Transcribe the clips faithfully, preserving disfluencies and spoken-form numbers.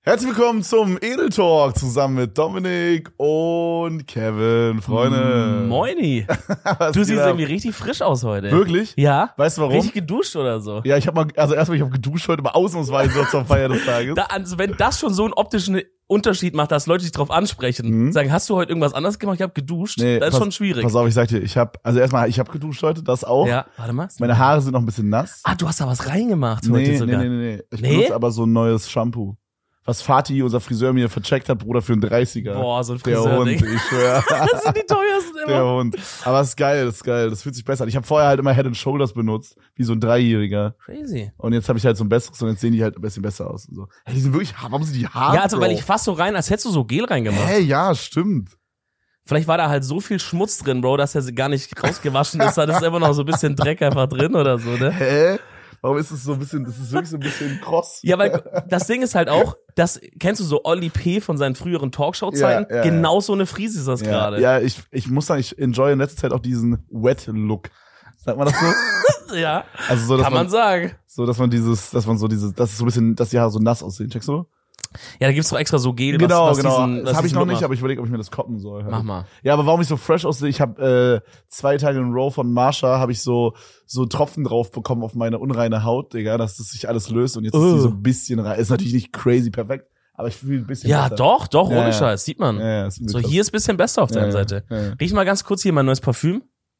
Herzlich willkommen zum Edel Talk zusammen mit Dominik und Kevin, Freunde. Moini. Du siehst irgendwie richtig frisch aus heute. Wirklich? Ja. Weißt du warum? Richtig geduscht oder so. Ja, ich habe mal, also erstmal, ich habe geduscht heute mal ausnahmsweise zur Feier des Tages. Da, also wenn das schon so einen optischen Unterschied macht, dass Leute dich drauf ansprechen, Mhm. sagen, hast du heute irgendwas anderes gemacht? Ich habe geduscht. Nee, das ist pass, schon schwierig. Pass auf, ich sag dir, ich habe, also erstmal, ich habe geduscht heute, das auch. Ja, warte mal. Meine Haare sind noch ein bisschen nass. Ah, du hast da was reingemacht heute nee, nee, sogar. nee, nee, nee. Ich Nee? benutze aber so ein neues Shampoo. Was Fatih, unser Friseur, mir vercheckt hat, Bruder, für einen dreißiger. Boah, so ein Der Hund, Friseur-Ding. ich schwör. Das sind die teuersten Der immer. Hund. Aber es ist geil, das ist geil. Das fühlt sich besser an. Ich habe vorher halt immer Head and Shoulders benutzt, wie so ein Dreijähriger. Crazy. Und jetzt habe ich halt so ein besseres und jetzt sehen die halt ein bisschen besser aus. Und so. Hey, die sind wirklich, warum sind die hart, Ja, also Bro? weil ich fast so rein, als hättest du so Gel reingemacht. Hey, ja, stimmt. Vielleicht war da halt so viel Schmutz drin, Bro, dass er gar nicht rausgewaschen ist. Da ist immer noch so ein bisschen Dreck einfach drin oder so, ne? Hä? Warum ist es so ein bisschen, das ist wirklich so ein bisschen kross. Ja, weil das Ding ist halt auch, das kennst du so Olli P. von seinen früheren Talkshow-Zeiten? Ja, ja, genau so eine Frise ist das ja, gerade. ja, ich, ich muss sagen, ich enjoy in letzter Zeit auch diesen Wet-Look. Sagt man das so? Ja, Also so, dass kann man man, sagen. so, dass man dieses, dass man so dieses, dass es so ein bisschen, dass die Haare so nass aussehen. Checkst du? Ja, da gibt's doch extra so Gel, Genau, was, was genau. diesen, was das habe ich diesen noch Look nicht, macht. aber ich überlege, ob ich mir das koppen soll. Halt. Mach mal. Ja, aber warum ich so fresh aussehe, ich habe äh, zwei Tage in Row von Marsha, habe ich so so Tropfen drauf bekommen auf meine unreine Haut, Digga, dass das sich alles löst und jetzt ist die Oh. so ein bisschen rein. Ist natürlich nicht crazy perfekt, aber ich fühle ein bisschen Ja, besser. doch, doch, Ja, ohne ja. Scheiß, sieht man. Ja, ja, ist So, krass. hier ist ein bisschen besser auf deiner ja, Seite. Ja, ja. Riech mal ganz kurz hier mein neues Parfüm.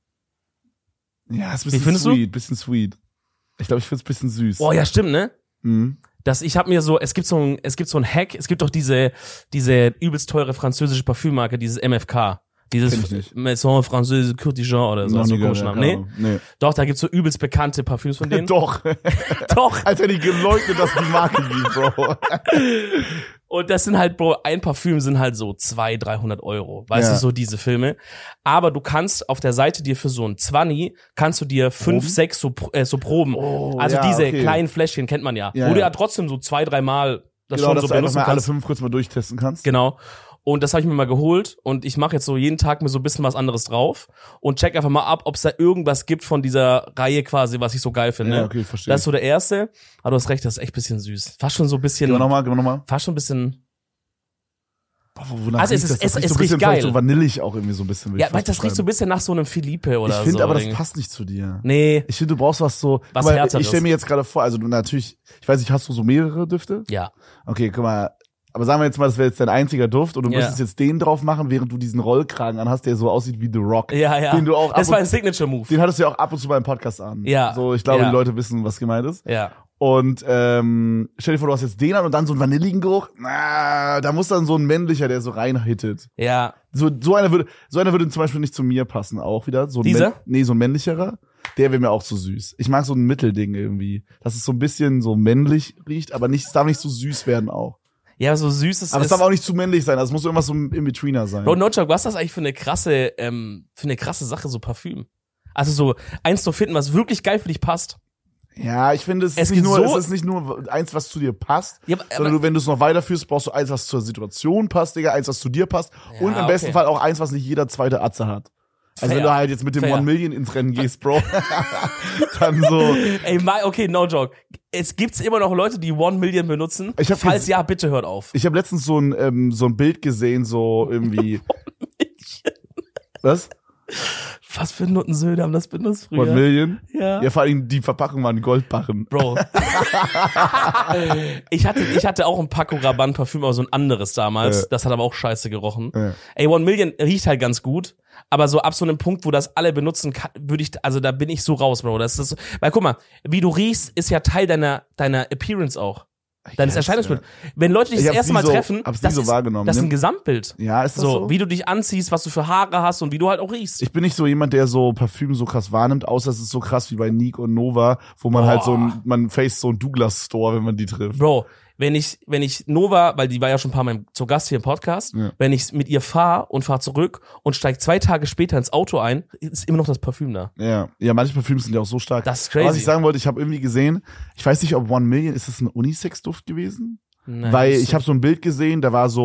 ja, ist ein Wie bisschen findest du? sweet, bisschen sweet. Ich glaube, ich find's ein bisschen süß. Oh ja, stimmt, ne? Mhm. Das, ich habe mir so, es gibt so ein, es gibt so ein Hack, es gibt doch diese, diese übelst teure französische Parfümmarke, dieses M F K. Dieses Kenn ich nicht. Maison Française Court Dijon oder so, Noch so nie komischen gehört, Namen. ja, Nee? keine Ahnung. Doch, da gibt's so übelst bekannte Parfüms von Nee. denen. Doch. Doch. Als hätte ich geleugnet, dass die Marke gibt, Bro. Und das sind halt, Bro, ein Parfüm sind halt so zwei, dreihundert Euro. Weißt Ja. du, so diese Filme. Aber du kannst auf der Seite dir für so ein zwanzig, kannst du dir fünf, Proben? sechs so, äh, so Proben. Oh, also ja, diese okay. kleinen Fläschchen kennt man ja. Ja, wo du ja. ja trotzdem so zwei, dreimal das Genau, schon dass so du einfach benutzen mal alle kannst. fünf kurz mal durchtesten kannst. Genau. Und das habe ich mir mal geholt und ich mache jetzt so jeden Tag mir so ein bisschen was anderes drauf und check einfach mal ab, ob es da irgendwas gibt von dieser Reihe quasi, was ich so geil finde. Ja, okay, verstehe. Das ist so der erste. Aber du hast recht, das ist echt ein bisschen süß. Fast schon so ein bisschen, Gehen wir nochmal, gehen wir nochmal. fast schon ein bisschen, Boah, wonach Also es riecht ist- das? Das es- riecht es so ein bisschen riecht geil. vielleicht so vanillig auch irgendwie so ein bisschen. würde ja, ich weil fast das riecht so ein beschreiben. bisschen nach so einem Philippe oder Ich so. finde aber, das irgendwie. passt nicht zu dir. Nee, Ich finde, du brauchst was so. Was guck mal, Härteres. ich stelle mir jetzt gerade vor, also du natürlich, ich weiß nicht, hast du so mehrere Düfte? ja. Okay, guck mal. Aber sagen wir jetzt mal, das wäre jetzt dein einziger Duft und du Ja. müsstest jetzt den drauf machen, während du diesen Rollkragen anhast, der so aussieht wie The Rock. Ja, ja. Den du auch ab das war ein und, Signature-Move. den hattest du ja auch ab und zu beim Podcast an. Ja. So, ich glaube, Ja. die Leute wissen, was gemeint ist. Ja. Und ähm, stell dir vor, du hast jetzt den an und dann so einen vanilligen Geruch. Na, da muss dann so ein männlicher, der so reinhittet. Ja. So, so einer würde, so einer würde zum Beispiel nicht zu mir passen, auch wieder. So ein Dieser? Män- nee, so ein männlicherer. Der wäre mir auch zu süß. Ich mag so ein Mittelding irgendwie. Dass es so ein bisschen so männlich riecht, aber nicht, es darf nicht so süß werden auch. Ja, so süßes Aber es ist. darf auch nicht zu männlich sein. Also es muss irgendwas so ein In-Betweener sein. Bro, no joke, was ist das eigentlich für eine krasse, ähm, für eine krasse Sache, so Parfüm? Also so eins zu finden, was wirklich geil für dich passt. Ja, ich finde, es, Es ist nicht gibt nur, so- es ist nicht nur eins, was zu dir passt, Ja, aber- sondern du, wenn du es noch weiterführst, brauchst du eins, was zur Situation passt, Digga, eins, was zu dir passt Ja, und im besten okay. Fall auch eins, was nicht jeder zweite Atze hat. Also Fair. wenn du halt jetzt mit dem Fair. One Million ins Rennen gehst, Bro, dann so. Ey, my, okay, no joke. Es gibt's immer noch Leute, die One Million benutzen. Ich hab Falls ges- ja, bitte hört auf. Ich habe letztens so ein ähm, so ein Bild gesehen, so irgendwie. Was? Was für Nuttensöhne haben das benutzt früher? One Million? Ja. Ja, vor allem die Verpackung waren Goldbarren. Bro. ich hatte, ich hatte auch ein Paco Rabanne Parfüm, aber so ein anderes damals. Ja. Das hat aber auch scheiße gerochen. Ja. Ey, One Million riecht halt ganz gut. Aber so ab so einem Punkt, wo das alle benutzen, kann, würde ich, also da bin ich so raus, Bro. Das ist so, weil guck mal, wie du riechst, ist ja Teil deiner, deiner Appearance auch. Deines Yes, Erscheinungsbild. Wenn Leute dich Ich das hab's erste nie Mal so- treffen, hab's nie das, so ist, wahrgenommen, das ist ne? ein Gesamtbild. Ja, ist das So, so? wie du dich anziehst, was du für Haare hast und wie du halt auch riechst. Ich bin nicht so jemand, der so Parfüm so krass wahrnimmt, außer es ist so krass wie bei Nick und Nova, wo man Boah. halt so ein, man faced so ein Douglas-Store, wenn man die trifft. Bro, wenn ich, wenn ich Nova, weil die war ja schon ein paar Mal zu Gast hier im Podcast, Ja. wenn ich mit ihr fahr und fahr zurück und steig zwei Tage später ins Auto ein, ist immer noch das Parfüm da. Ja, ja, manche Parfüms sind ja auch so stark. Das ist Aber was crazy. ich sagen wollte, ich habe irgendwie gesehen, ich weiß nicht, ob One Million, ist das ein Unisex-Duft gewesen? Nein, Weil das- ich habe so ein Bild gesehen, da war so,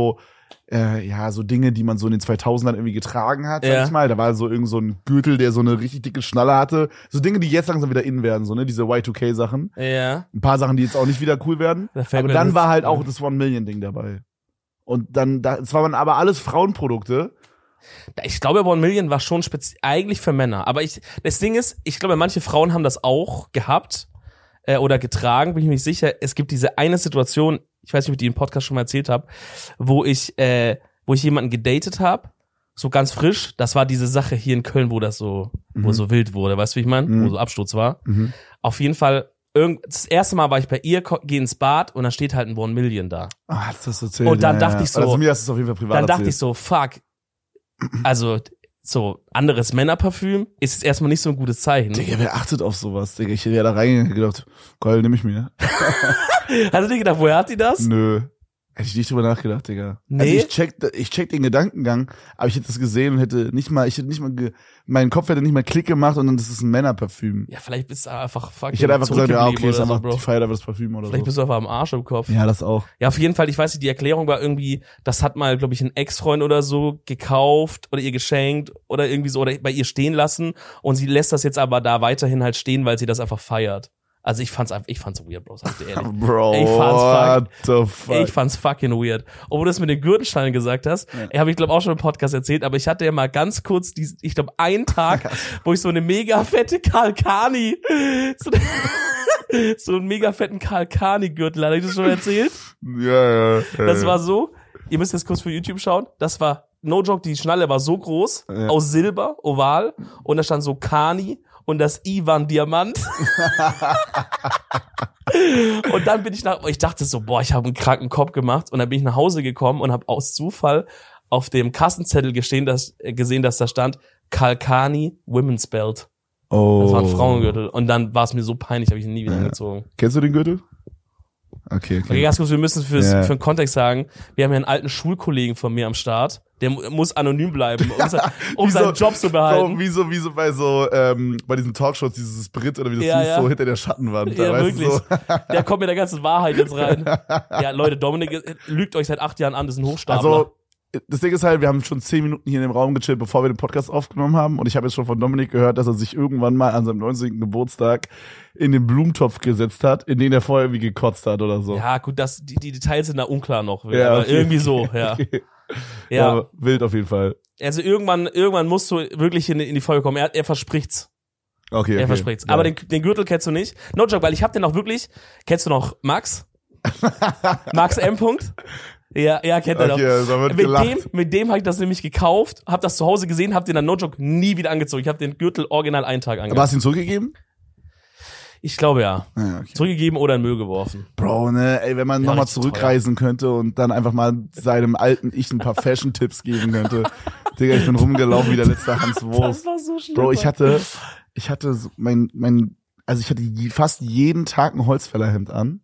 äh, ja, so Dinge, die man so in den zweitausendern irgendwie getragen hat, sag Ja. ich mal. Da war so irgend so ein Gürtel, der so eine richtig dicke Schnalle hatte. So Dinge, die jetzt langsam wieder in werden, so, ne, diese Y zwei K Sachen. Ja. Ein paar Sachen, die jetzt auch nicht wieder cool werden. Da fällt Aber mir dann das- war halt auch das One-Million-Ding dabei. Und dann, da, es waren aber alles Frauenprodukte. Ich glaube, One Million war schon spezi- eigentlich für Männer. Aber ich, das Ding ist, ich glaube, manche Frauen haben das auch gehabt äh, oder getragen, bin ich mir nicht sicher. Es gibt diese eine Situation, ich weiß nicht, ob ich die im Podcast schon mal erzählt habe, wo ich, äh, wo ich jemanden gedatet habe, so ganz frisch. Das war diese Sache hier in Köln, wo das so, Mhm. wo so wild wurde, weißt du, wie ich meine? Mhm. Wo so Absturz war. Mhm. Auf jeden Fall, irgend, das erste Mal war ich bei ihr, ko- geh ins Bad und da steht halt ein One Million da. Ah, hast du das erzählt? Und dann ja, dachte ja. ich so- Also mir hast du es auf jeden Fall privat Dann dachte erzählt. ich so, fuck, also so anderes Männerparfüm ist jetzt erstmal nicht so ein gutes Zeichen. Digga, wer achtet auf sowas, Digga? Ich hätte ja da reingegangen und gedacht, geil, nehm ich mir. Hast du dir gedacht, woher hat die das? Nö. Hätte ich nicht drüber nachgedacht, Digga. Nee? Also ich check, ich check den Gedankengang, aber ich hätte das gesehen und hätte nicht mal, ich hätte nicht mal, ge, mein Kopf hätte nicht mal Klick gemacht und dann das ist ein Männerparfüm. Ja, vielleicht bist du einfach fucking Ich hätte einfach gesagt, ja, okay, ist oder einfach, so, Bro. die feiert einfach das Parfüm oder Vielleicht so. bist du einfach am Arsch im Kopf. Ja, das auch. Ja, auf jeden Fall, ich weiß nicht, die Erklärung war irgendwie, das hat mal, glaube ich, ein Ex-Freund oder so gekauft oder ihr geschenkt oder irgendwie so oder bei ihr stehen lassen und sie lässt das jetzt aber da weiterhin halt stehen, weil sie das einfach feiert. Also ich fand's einfach, ich fand's weird, Bro, sag ich dir ehrlich. Bro, Ich fand's what the fuck? Ich fand's fucking weird. Obwohl du das mit den Gürtelschnallen gesagt hast, ja. habe ich glaube auch schon im Podcast erzählt, aber ich hatte ja mal ganz kurz diesen, ich glaube einen Tag, wo ich so eine mega fette Kalkani, so, so einen mega fetten Kalkani-Gürtel, hatte ich das schon erzählt? ja, ja, ja. Das war so, ihr müsst jetzt kurz für YouTube schauen, das war, no joke, die Schnalle war so groß, Ja. aus Silber, oval, und da stand so Kani und das I war ein Diamant. Und dann bin ich nach, ich dachte so, boah, ich habe einen kranken Kopf gemacht. Und dann bin ich nach Hause gekommen und habe aus Zufall auf dem Kassenzettel gestehen, dass, äh, gesehen, dass da stand Kalkani Women's Belt. Oh. Das war ein Frauengürtel. Und dann war es mir so peinlich, habe ich ihn nie wieder Ja. angezogen. Kennst du den Gürtel? Okay, okay. Okay, ganz kurz, wir müssen fürs, Ja. für den Kontext sagen, wir haben ja einen alten Schulkollegen von mir am Start, der mu- muss anonym bleiben, um, se- um Wie seinen so- Job zu So, behalten. wie so, wie so bei so, ähm, bei diesen Talkshows, dieses Brit oder wie das Ja, hieß, ja. so hinter der Schattenwand. Ja, da, weißt du, wirklich. so. Der kommt mit der ganzen Wahrheit jetzt rein. Ja, Leute, Dominik äh, lügt euch seit acht Jahren an, das ist ein Hochstapler. Also, das Ding ist halt, wir haben schon zehn Minuten hier in dem Raum gechillt, bevor wir den Podcast aufgenommen haben. Und ich habe jetzt schon von Dominik gehört, dass er sich irgendwann mal an seinem neunzehnten Geburtstag in den Blumentopf gesetzt hat, in den er vorher irgendwie gekotzt hat oder so. Ja, gut, das, die, die Details sind da unklar noch. Ja, aber okay. irgendwie so, ja. Okay. Ja. Ja, wild auf jeden Fall. Also irgendwann, irgendwann musst du wirklich in, in die Folge kommen. Er, er verspricht's. Okay, okay. Er verspricht's. Ja. Aber den, den Gürtel kennst du nicht. No joke, weil ich hab den auch wirklich, kennst du noch Max? Max M. Punkt? Ja, ja, kennt er noch. Okay, also da wird Mit gelacht. dem, mit dem habe ich das nämlich gekauft, hab das zu Hause gesehen, hab den dann no joke nie wieder angezogen. Ich habe den Gürtel original einen Tag Aber angezogen. hast du ihn zurückgegeben? Ich glaube ja. Ja, okay. Zurückgegeben oder in den Müll geworfen. Bro, ne, ey, wenn man Ja, nochmal richtig zurückreisen könnte und dann einfach mal seinem alten Ich ein paar Fashion-Tipps geben könnte. Digga, ich bin rumgelaufen wie der letzte Hans Wurst. Das war so schlimm. Bro, ich hatte, ich hatte so mein, mein, also ich hatte je, fast jeden Tag ein Holzfällerhemd an.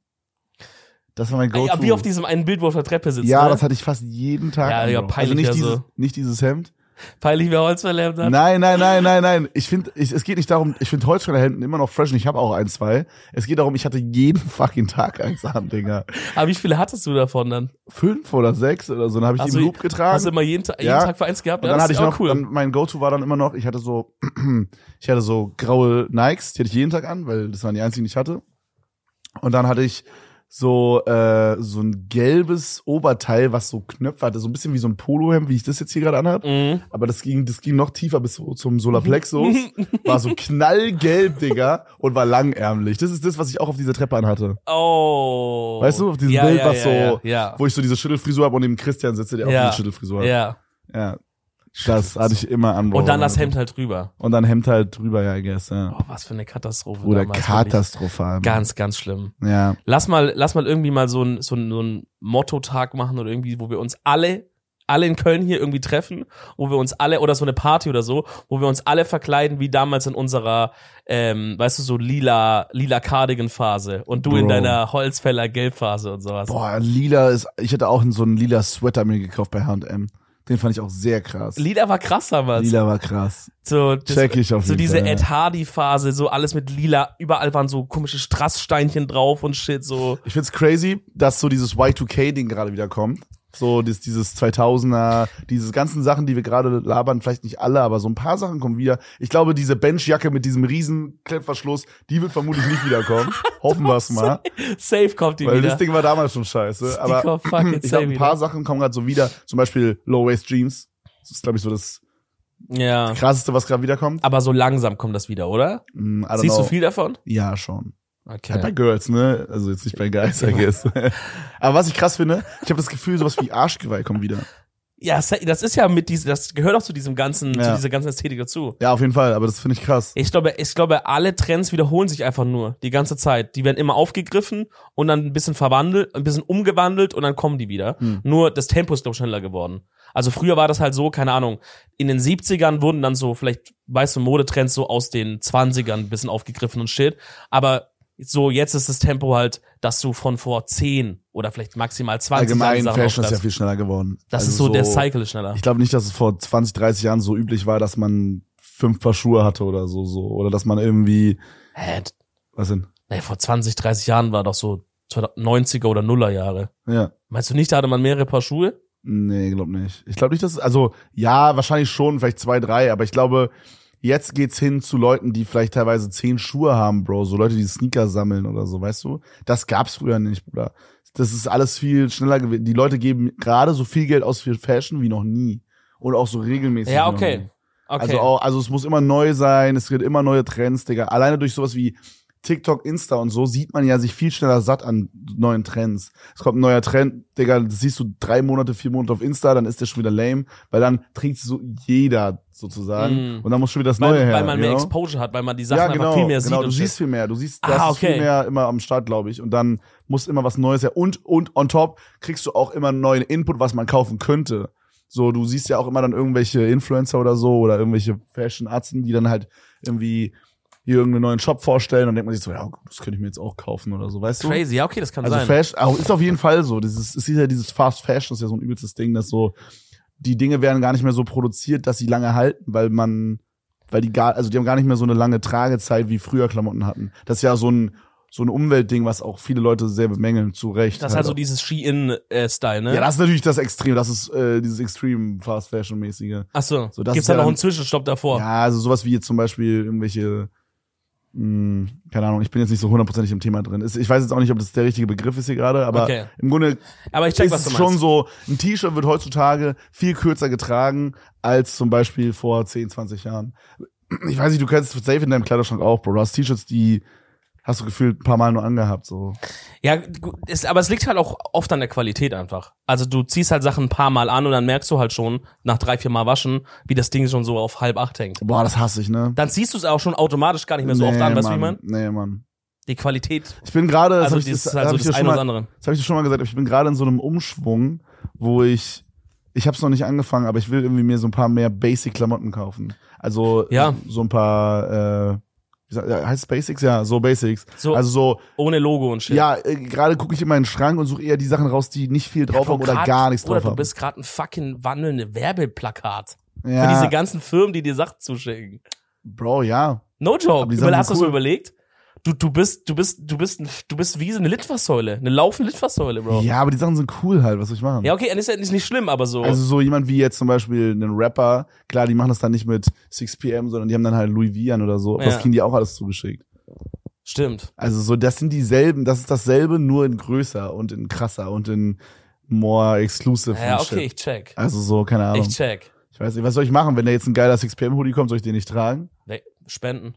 Das war mein Go-To. Ja, wie auf diesem einen Bild, wo auf der Treppe sitzt. Ja, ne? das hatte ich fast jeden Tag Ja, an. ja, Bro. peinlich, also nicht also. dieses, nicht dieses Hemd. Peinlich, wer Holz verlernt hat. Nein, nein, nein, nein, nein. Ich finde, ich, es geht nicht darum, ich finde Holzfällerhemden immer noch fresh und ich habe auch ein, zwei. Es geht darum, ich hatte jeden fucking Tag eins an, Digga. Aber wie viele hattest du davon dann? Fünf oder sechs oder so. Dann habe ich Hast die im du- Loop getragen. Hast du immer jeden, Ta jeden Ja. Tag für eins gehabt? Und Ja, dann das hatte ist ich auch noch, cool. dann, mein Go-To war dann immer noch, ich hatte so, ich hatte so graue Nikes, die hatte ich jeden Tag an, weil das waren die einzigen, die ich hatte. Und dann hatte ich so, äh, so ein gelbes Oberteil, was so Knöpfe hatte, so ein bisschen wie so ein Polohemd, wie ich das jetzt hier gerade anhab. Mhm. Aber das ging, das ging noch tiefer bis so zum Solarplexus. War so knallgelb, Digga, und war langärmlich. Das ist das, was ich auch auf dieser Treppe anhatte. Oh. Weißt du, auf diesem ja, Bild, ja, was so, ja, ja. wo ich so diese Schüttelfrisur habe und neben Christian sitze, der auch Ja. diese Schüttelfrisur hat. Ja. Ja. Das hatte ich immer an. Und dann Bro. das Hemd halt drüber. Und dann Hemd halt drüber, ja, I guess, ja. Oh, was für eine Katastrophe. Oder damals, wirklich. katastrophal. Ganz, ganz schlimm. Ja. Lass mal, lass mal irgendwie mal so ein, so ein, so ein Motto-Tag machen oder irgendwie, wo wir uns alle, alle in Köln hier irgendwie treffen, wo wir uns alle, oder so eine Party oder so, wo wir uns alle verkleiden, wie damals in unserer, ähm, weißt du, so lila, lila Cardigan-Phase und du in Bro. deiner Holzfäller-Gelb-Phase und sowas. Boah, lila ist, ich hatte auch so einen lila Sweater mir gekauft bei H und M. Den fand ich auch sehr krass. Lila war krass damals. Lila war krass. So, das, Check ich auf so jeden diese Fall, ja. Ed Hardy-Phase, so alles mit lila, überall waren so komische Strasssteinchen drauf und shit, so. Ich find's crazy, dass so dieses Y zwei K-Ding gerade wieder kommt. So dieses, dieses zweitausender, diese ganzen Sachen, die wir gerade labern, vielleicht nicht alle, aber so ein paar Sachen kommen wieder. Ich glaube, diese Benchjacke mit diesem riesen Klettverschluss, die wird vermutlich nicht wiederkommen. Hoffen wir es mal. Safe kommt die Weil wieder. das Ding war damals schon scheiße. Aber kommt fucking ich safe glaube, ein paar wieder. Sachen kommen gerade so wieder. Zum Beispiel Low-Waist-Jeans. Das ist, glaube ich, so das Ja. krasseste, was gerade wiederkommt. Aber so langsam kommt das wieder, oder? Mm, I don't Siehst know. du viel davon? Ja, schon. Okay. Halt bei Girls, ne? Also jetzt nicht bei Guys, I guess. Aber was ich krass finde, ich habe das Gefühl, sowas wie Arschgeweih kommt wieder. Ja, das ist ja mit diesem, das gehört auch zu diesem ganzen, Ja. zu dieser ganzen Ästhetik dazu. Ja, auf jeden Fall, aber das finde ich krass. Ich glaube, ich glaube, alle Trends wiederholen sich einfach nur die ganze Zeit. Die werden immer aufgegriffen und dann ein bisschen verwandelt, ein bisschen umgewandelt und dann kommen die wieder. Hm. Nur das Tempo ist, glaube ich, schneller geworden. Also früher war das halt so, keine Ahnung, in den siebzigern wurden dann so, vielleicht, weißt du, Modetrends so aus den zwanzigern ein bisschen aufgegriffen und shit. Aber so, jetzt ist das Tempo halt, dass du von vor zehn oder vielleicht maximal zwanzig Allgemein, Jahren Fashion ist ja aufgreifst. viel schneller geworden. Das Also ist so, der Cycle ist schneller. Ich glaube nicht, dass es vor zwanzig, dreißig Jahren so üblich war, dass man fünf Paar Schuhe hatte oder so, so. Oder dass man irgendwie, Hä? was denn? Nee, vor zwanzig, dreißig Jahren war doch so neunziger oder Nuller Jahre. Ja. Meinst du nicht, da hatte man mehrere Paar Schuhe? Nee, glaub nicht. Ich glaube nicht, dass, also, ja, wahrscheinlich schon, vielleicht zwei, drei, aber ich glaube, jetzt geht's hin zu Leuten, die vielleicht teilweise zehn Schuhe haben, Bro. So Leute, die Sneaker sammeln oder so, weißt du? Das gab's früher nicht, Bruder. Das ist alles viel schneller gewesen. Die Leute geben gerade so viel Geld aus für Fashion wie noch nie. Und auch so regelmäßig. Ja, wie noch okay. nie. Okay. Also auch, also es muss immer neu sein, es gibt immer neue Trends, Digga. Alleine durch sowas wie TikTok, Insta und so sieht man ja sich viel schneller satt an neuen Trends. Es kommt ein neuer Trend, Digga, das siehst du drei Monate, vier Monate auf Insta, dann ist der schon wieder lame, weil dann trägt so jeder sozusagen Mm. und dann muss schon wieder das weil, Neue her. weil man mehr you know? Exposure hat, weil man die Sachen Ja, genau, einfach viel mehr genau, sieht. du und siehst shit. viel mehr, du siehst, Ah, das ist okay. viel mehr immer am Start, glaube ich. Und dann muss immer was Neues her. Und, und on top kriegst du auch immer einen neuen Input, was man kaufen könnte. So, du siehst ja auch immer dann irgendwelche Influencer oder so oder irgendwelche Fashion-Arzten, die dann halt irgendwie hier irgendeinen neuen Shop vorstellen und denkt man sich so, ja, das könnte ich mir jetzt auch kaufen oder so, weißt du? Crazy, ja, okay, das kann Also sein. Fashion, auch ist auf jeden Fall so. Dieses, es ist ja dieses Fast Fashion, ist ja so ein übelstes Ding, dass so, die Dinge werden gar nicht mehr so produziert, dass sie lange halten, weil man, weil die gar, also die haben gar nicht mehr so eine lange Tragezeit, wie früher Klamotten hatten. Das ist ja so ein, so ein Umweltding, was auch viele Leute sehr bemängeln, zu Recht. Das ist halt so auch. dieses Shein-Style, ne? Ja, das ist natürlich das Extrem, das ist äh, dieses Extreme Fast Fashion mäßige. Ach so, So, das gibt's ist da ja noch dann- einen Zwischenstopp davor? Ja, also sowas wie jetzt zum Beispiel irgendwelche, mh, keine Ahnung, ich bin jetzt nicht so hundertprozentig im Thema drin. Ist- Ich weiß jetzt auch nicht, ob das der richtige Begriff ist hier gerade, aber Okay. im Grunde Aber ich check, ist was du es meinst. schon so, ein T-Shirt wird heutzutage viel kürzer getragen als zum Beispiel vor zehn, zwanzig Jahren. Ich weiß nicht, du kennst es safe in deinem Kleiderschrank auch, Bro. Du hast T-Shirts, die hast du gefühlt ein paar Mal nur angehabt, so. Ja, gut, ist, aber es liegt halt auch oft an der Qualität einfach. Also du ziehst halt Sachen ein paar Mal an und dann merkst du halt schon, nach drei, vier Mal waschen, wie das Ding schon so auf halb acht hängt. Boah, das hasse ich, ne? Dann ziehst du es auch schon automatisch gar nicht mehr so oft an, weißt du, wie ich Mann. meine? Nee, Mann. Die Qualität, Ich bin gerade, das also hab ich, das das, ist halt hab so ich dir das schon eine oder mal, andere. das habe ich dir schon mal gesagt, ich bin gerade in so einem Umschwung, wo ich, ich habe es noch nicht angefangen, aber ich will irgendwie mir so ein paar mehr Basic-Klamotten kaufen. Also Ja. so ein paar, äh, wie sagt, ja, heißt es Basics? Ja, so Basics. So Also so, ohne Logo und shit. ja, äh, gerade gucke ich in meinen Schrank und suche eher die Sachen raus, die nicht viel drauf Bro, haben oder grad- gar nichts Bruder, drauf du haben. bist gerade ein fucking wandelnde Werbeplakat. Ja, Für diese ganzen Firmen, die dir Sachen zuschicken. Bro, ja. No Aber joke. die Sachen Über, hast sind du das cool. mal überlegt? Du, du bist, du bist, du bist, ein- du bist wie so eine Litfaßsäule. Eine laufende Litfaßsäule, Bro. Ja, Ja, aber die Sachen sind cool halt, was soll ich machen? okay, dann ist ja nicht, nicht schlimm, aber so. Also so jemand wie jetzt zum Beispiel einen Rapper, klar, die machen das dann nicht mit six p m, sondern die haben dann halt Louis V an oder so. Ja. Das kriegen die auch alles zugeschickt. Stimmt. Also so, das sind dieselben, das ist dasselbe, nur in größer und in krasser und in more exclusive. Ja, und okay, shit. ich check. Also so, keine Ahnung. Ich check. Ich weiß nicht, was soll ich machen, wenn da jetzt ein geiler six p m Hoodie kommt, soll ich den nicht tragen? Nee, spenden.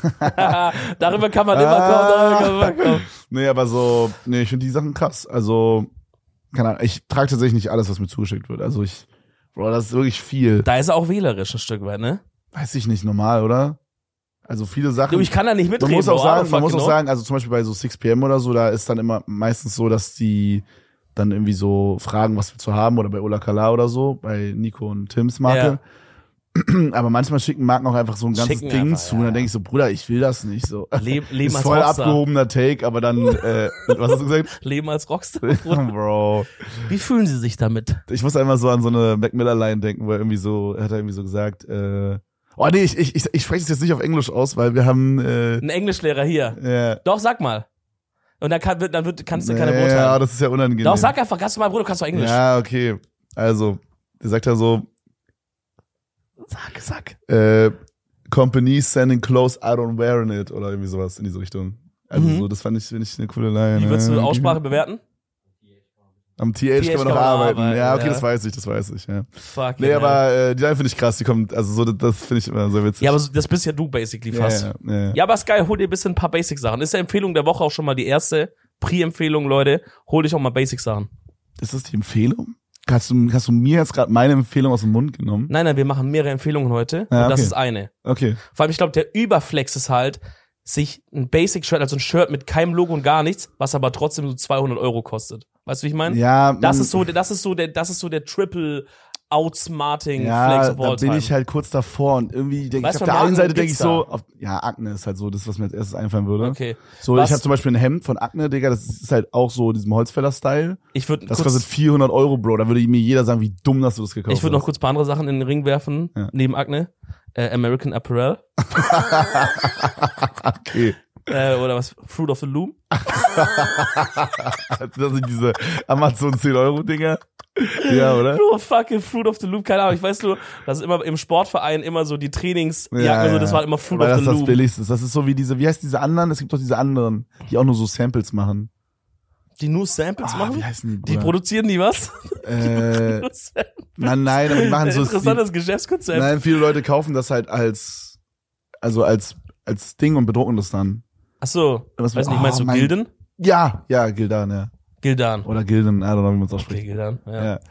Darüber kann man immer kommen, darüber kann man immer kommen. Nee, aber so, nee, ich finde die Sachen krass. Also, keine Ahnung, ich trage tatsächlich nicht alles, was mir zugeschickt wird. Also ich, Bro, das ist wirklich viel. Da ist er auch wählerisch ein Stück weit, ne? Weiß ich nicht, normal, oder? Also viele Sachen. Du, ich kann da nicht Man mitreden. muss auch Bro, sagen, aber man muss fucking auch no. sagen, also zum Beispiel bei so six p m oder so, da ist dann immer meistens so, dass die dann irgendwie so fragen, was wir zu haben, oder bei Ola Kala oder so, bei Nico und Tims Marke. Aber manchmal schicken Marken auch einfach so ein ganzes Schicken Ding einfach, zu. ja, Und dann ja. denke ich so, Bruder, ich will das nicht so. Leben, Leben ist als voll Rockstar. abgehobener Take, aber dann, äh, was hast du gesagt? Leben als Rockstar. Bruder. Bro. Wie fühlen Sie sich damit? Ich muss einmal so an so eine Mac Miller Line denken, wo er irgendwie so, er hat irgendwie so gesagt, äh, oh nee, ich, ich, ich, ich spreche es jetzt nicht auf Englisch aus, weil wir haben, äh, Ein Englischlehrer hier. ja, Doch, sag mal. Und dann, kann, dann wird, kannst du nee, keine beurteilen. Ja, das ist ja unangenehm. Doch, sag einfach, ganz normal, Bruder, du kannst doch Englisch. Ja, okay. Also, der sagt ja so, Sag, sag. äh, Company sending clothes I don't wear in it oder irgendwie sowas in diese Richtung. Also Mhm. so, das fand ich, finde ich eine coole Line. Wie würdest du ja. Aussprache bewerten? Am T H T H kann man noch kann man arbeiten. arbeiten, Ja, okay, ja. das weiß ich, das weiß ich, ja. Fuck. Nee, ja. aber äh, die Line finde ich krass, die kommt, also so, das, das finde ich immer sehr witzig. Ja, aber so- das bist ja du basically ja, fast. ja, ja, ja. Ja, aber ist geil, hol dir ein bisschen ein paar Basic-Sachen. Ist ja Empfehlung der Woche auch schon mal die erste Pre-Empfehlung, Leute. Hol dich auch mal Basic-Sachen. Ist das die Empfehlung? Hast du, hast du mir jetzt gerade meine Empfehlung aus dem Mund genommen? Nein, nein, wir machen mehrere Empfehlungen heute. Ja, und das okay. ist eine. Okay. Vor allem, ich glaube, der Überflex ist halt, sich ein Basic-Shirt, also ein Shirt mit keinem Logo und gar nichts, was aber trotzdem so zweihundert Euro kostet. Weißt du, wie ich meine? Ja, Das man- ist so, das ist so der, das ist so der Triple Outsmarting ja, Flex of da all bin time. ich halt kurz davor und irgendwie denke ich, Weißt auf du, der einen Marken Seite denke gibt's ich so, auf, ja, Akne ist halt so das, was mir als erstes einfallen würde. Okay. So, Was- ich habe zum Beispiel ein Hemd von Akne, Digga, das ist halt auch so diesem Holzfäller-Style. Ich würde Das kurz, kostet vierhundert Euro, Bro. Da würde mir jeder sagen, wie dumm, dass du das gekauft ich würde noch hast. kurz ein paar andere Sachen in den Ring werfen, Ja. neben Akne. Äh, American Apparel. Okay. Äh, oder was? Fruit of the Loom. Das sind diese Amazon zehn Euro Dinger. Ja, oder? Nur fucking Fruit of the Loom, keine Ahnung. Ich weiß nur, dass immer im Sportverein immer so die Trainingsjacken, Ja, so, ja. das war immer Fruit Weil of das the das Loom. Billigste ist. Das ist so wie diese, wie heißt diese anderen? Es gibt doch diese anderen, die auch nur so Samples machen. Die nur Samples Ah, machen? wie heißen die? Die Bruder? produzieren die was? äh, Nur Samples. nein, nein, aber die machen so. Interessantes Geschäftskonzept. Nein, viele Leute kaufen das halt als, also als, als Ding und bedrucken das dann. Ach so, Was- weiß nicht, oh, meinst du mein- Gildan? Ja, ja, Gildan, ja. Gildan. Oder Gildan, I don't know, wie man es Okay, ausspricht. Gildan, ja. Ja.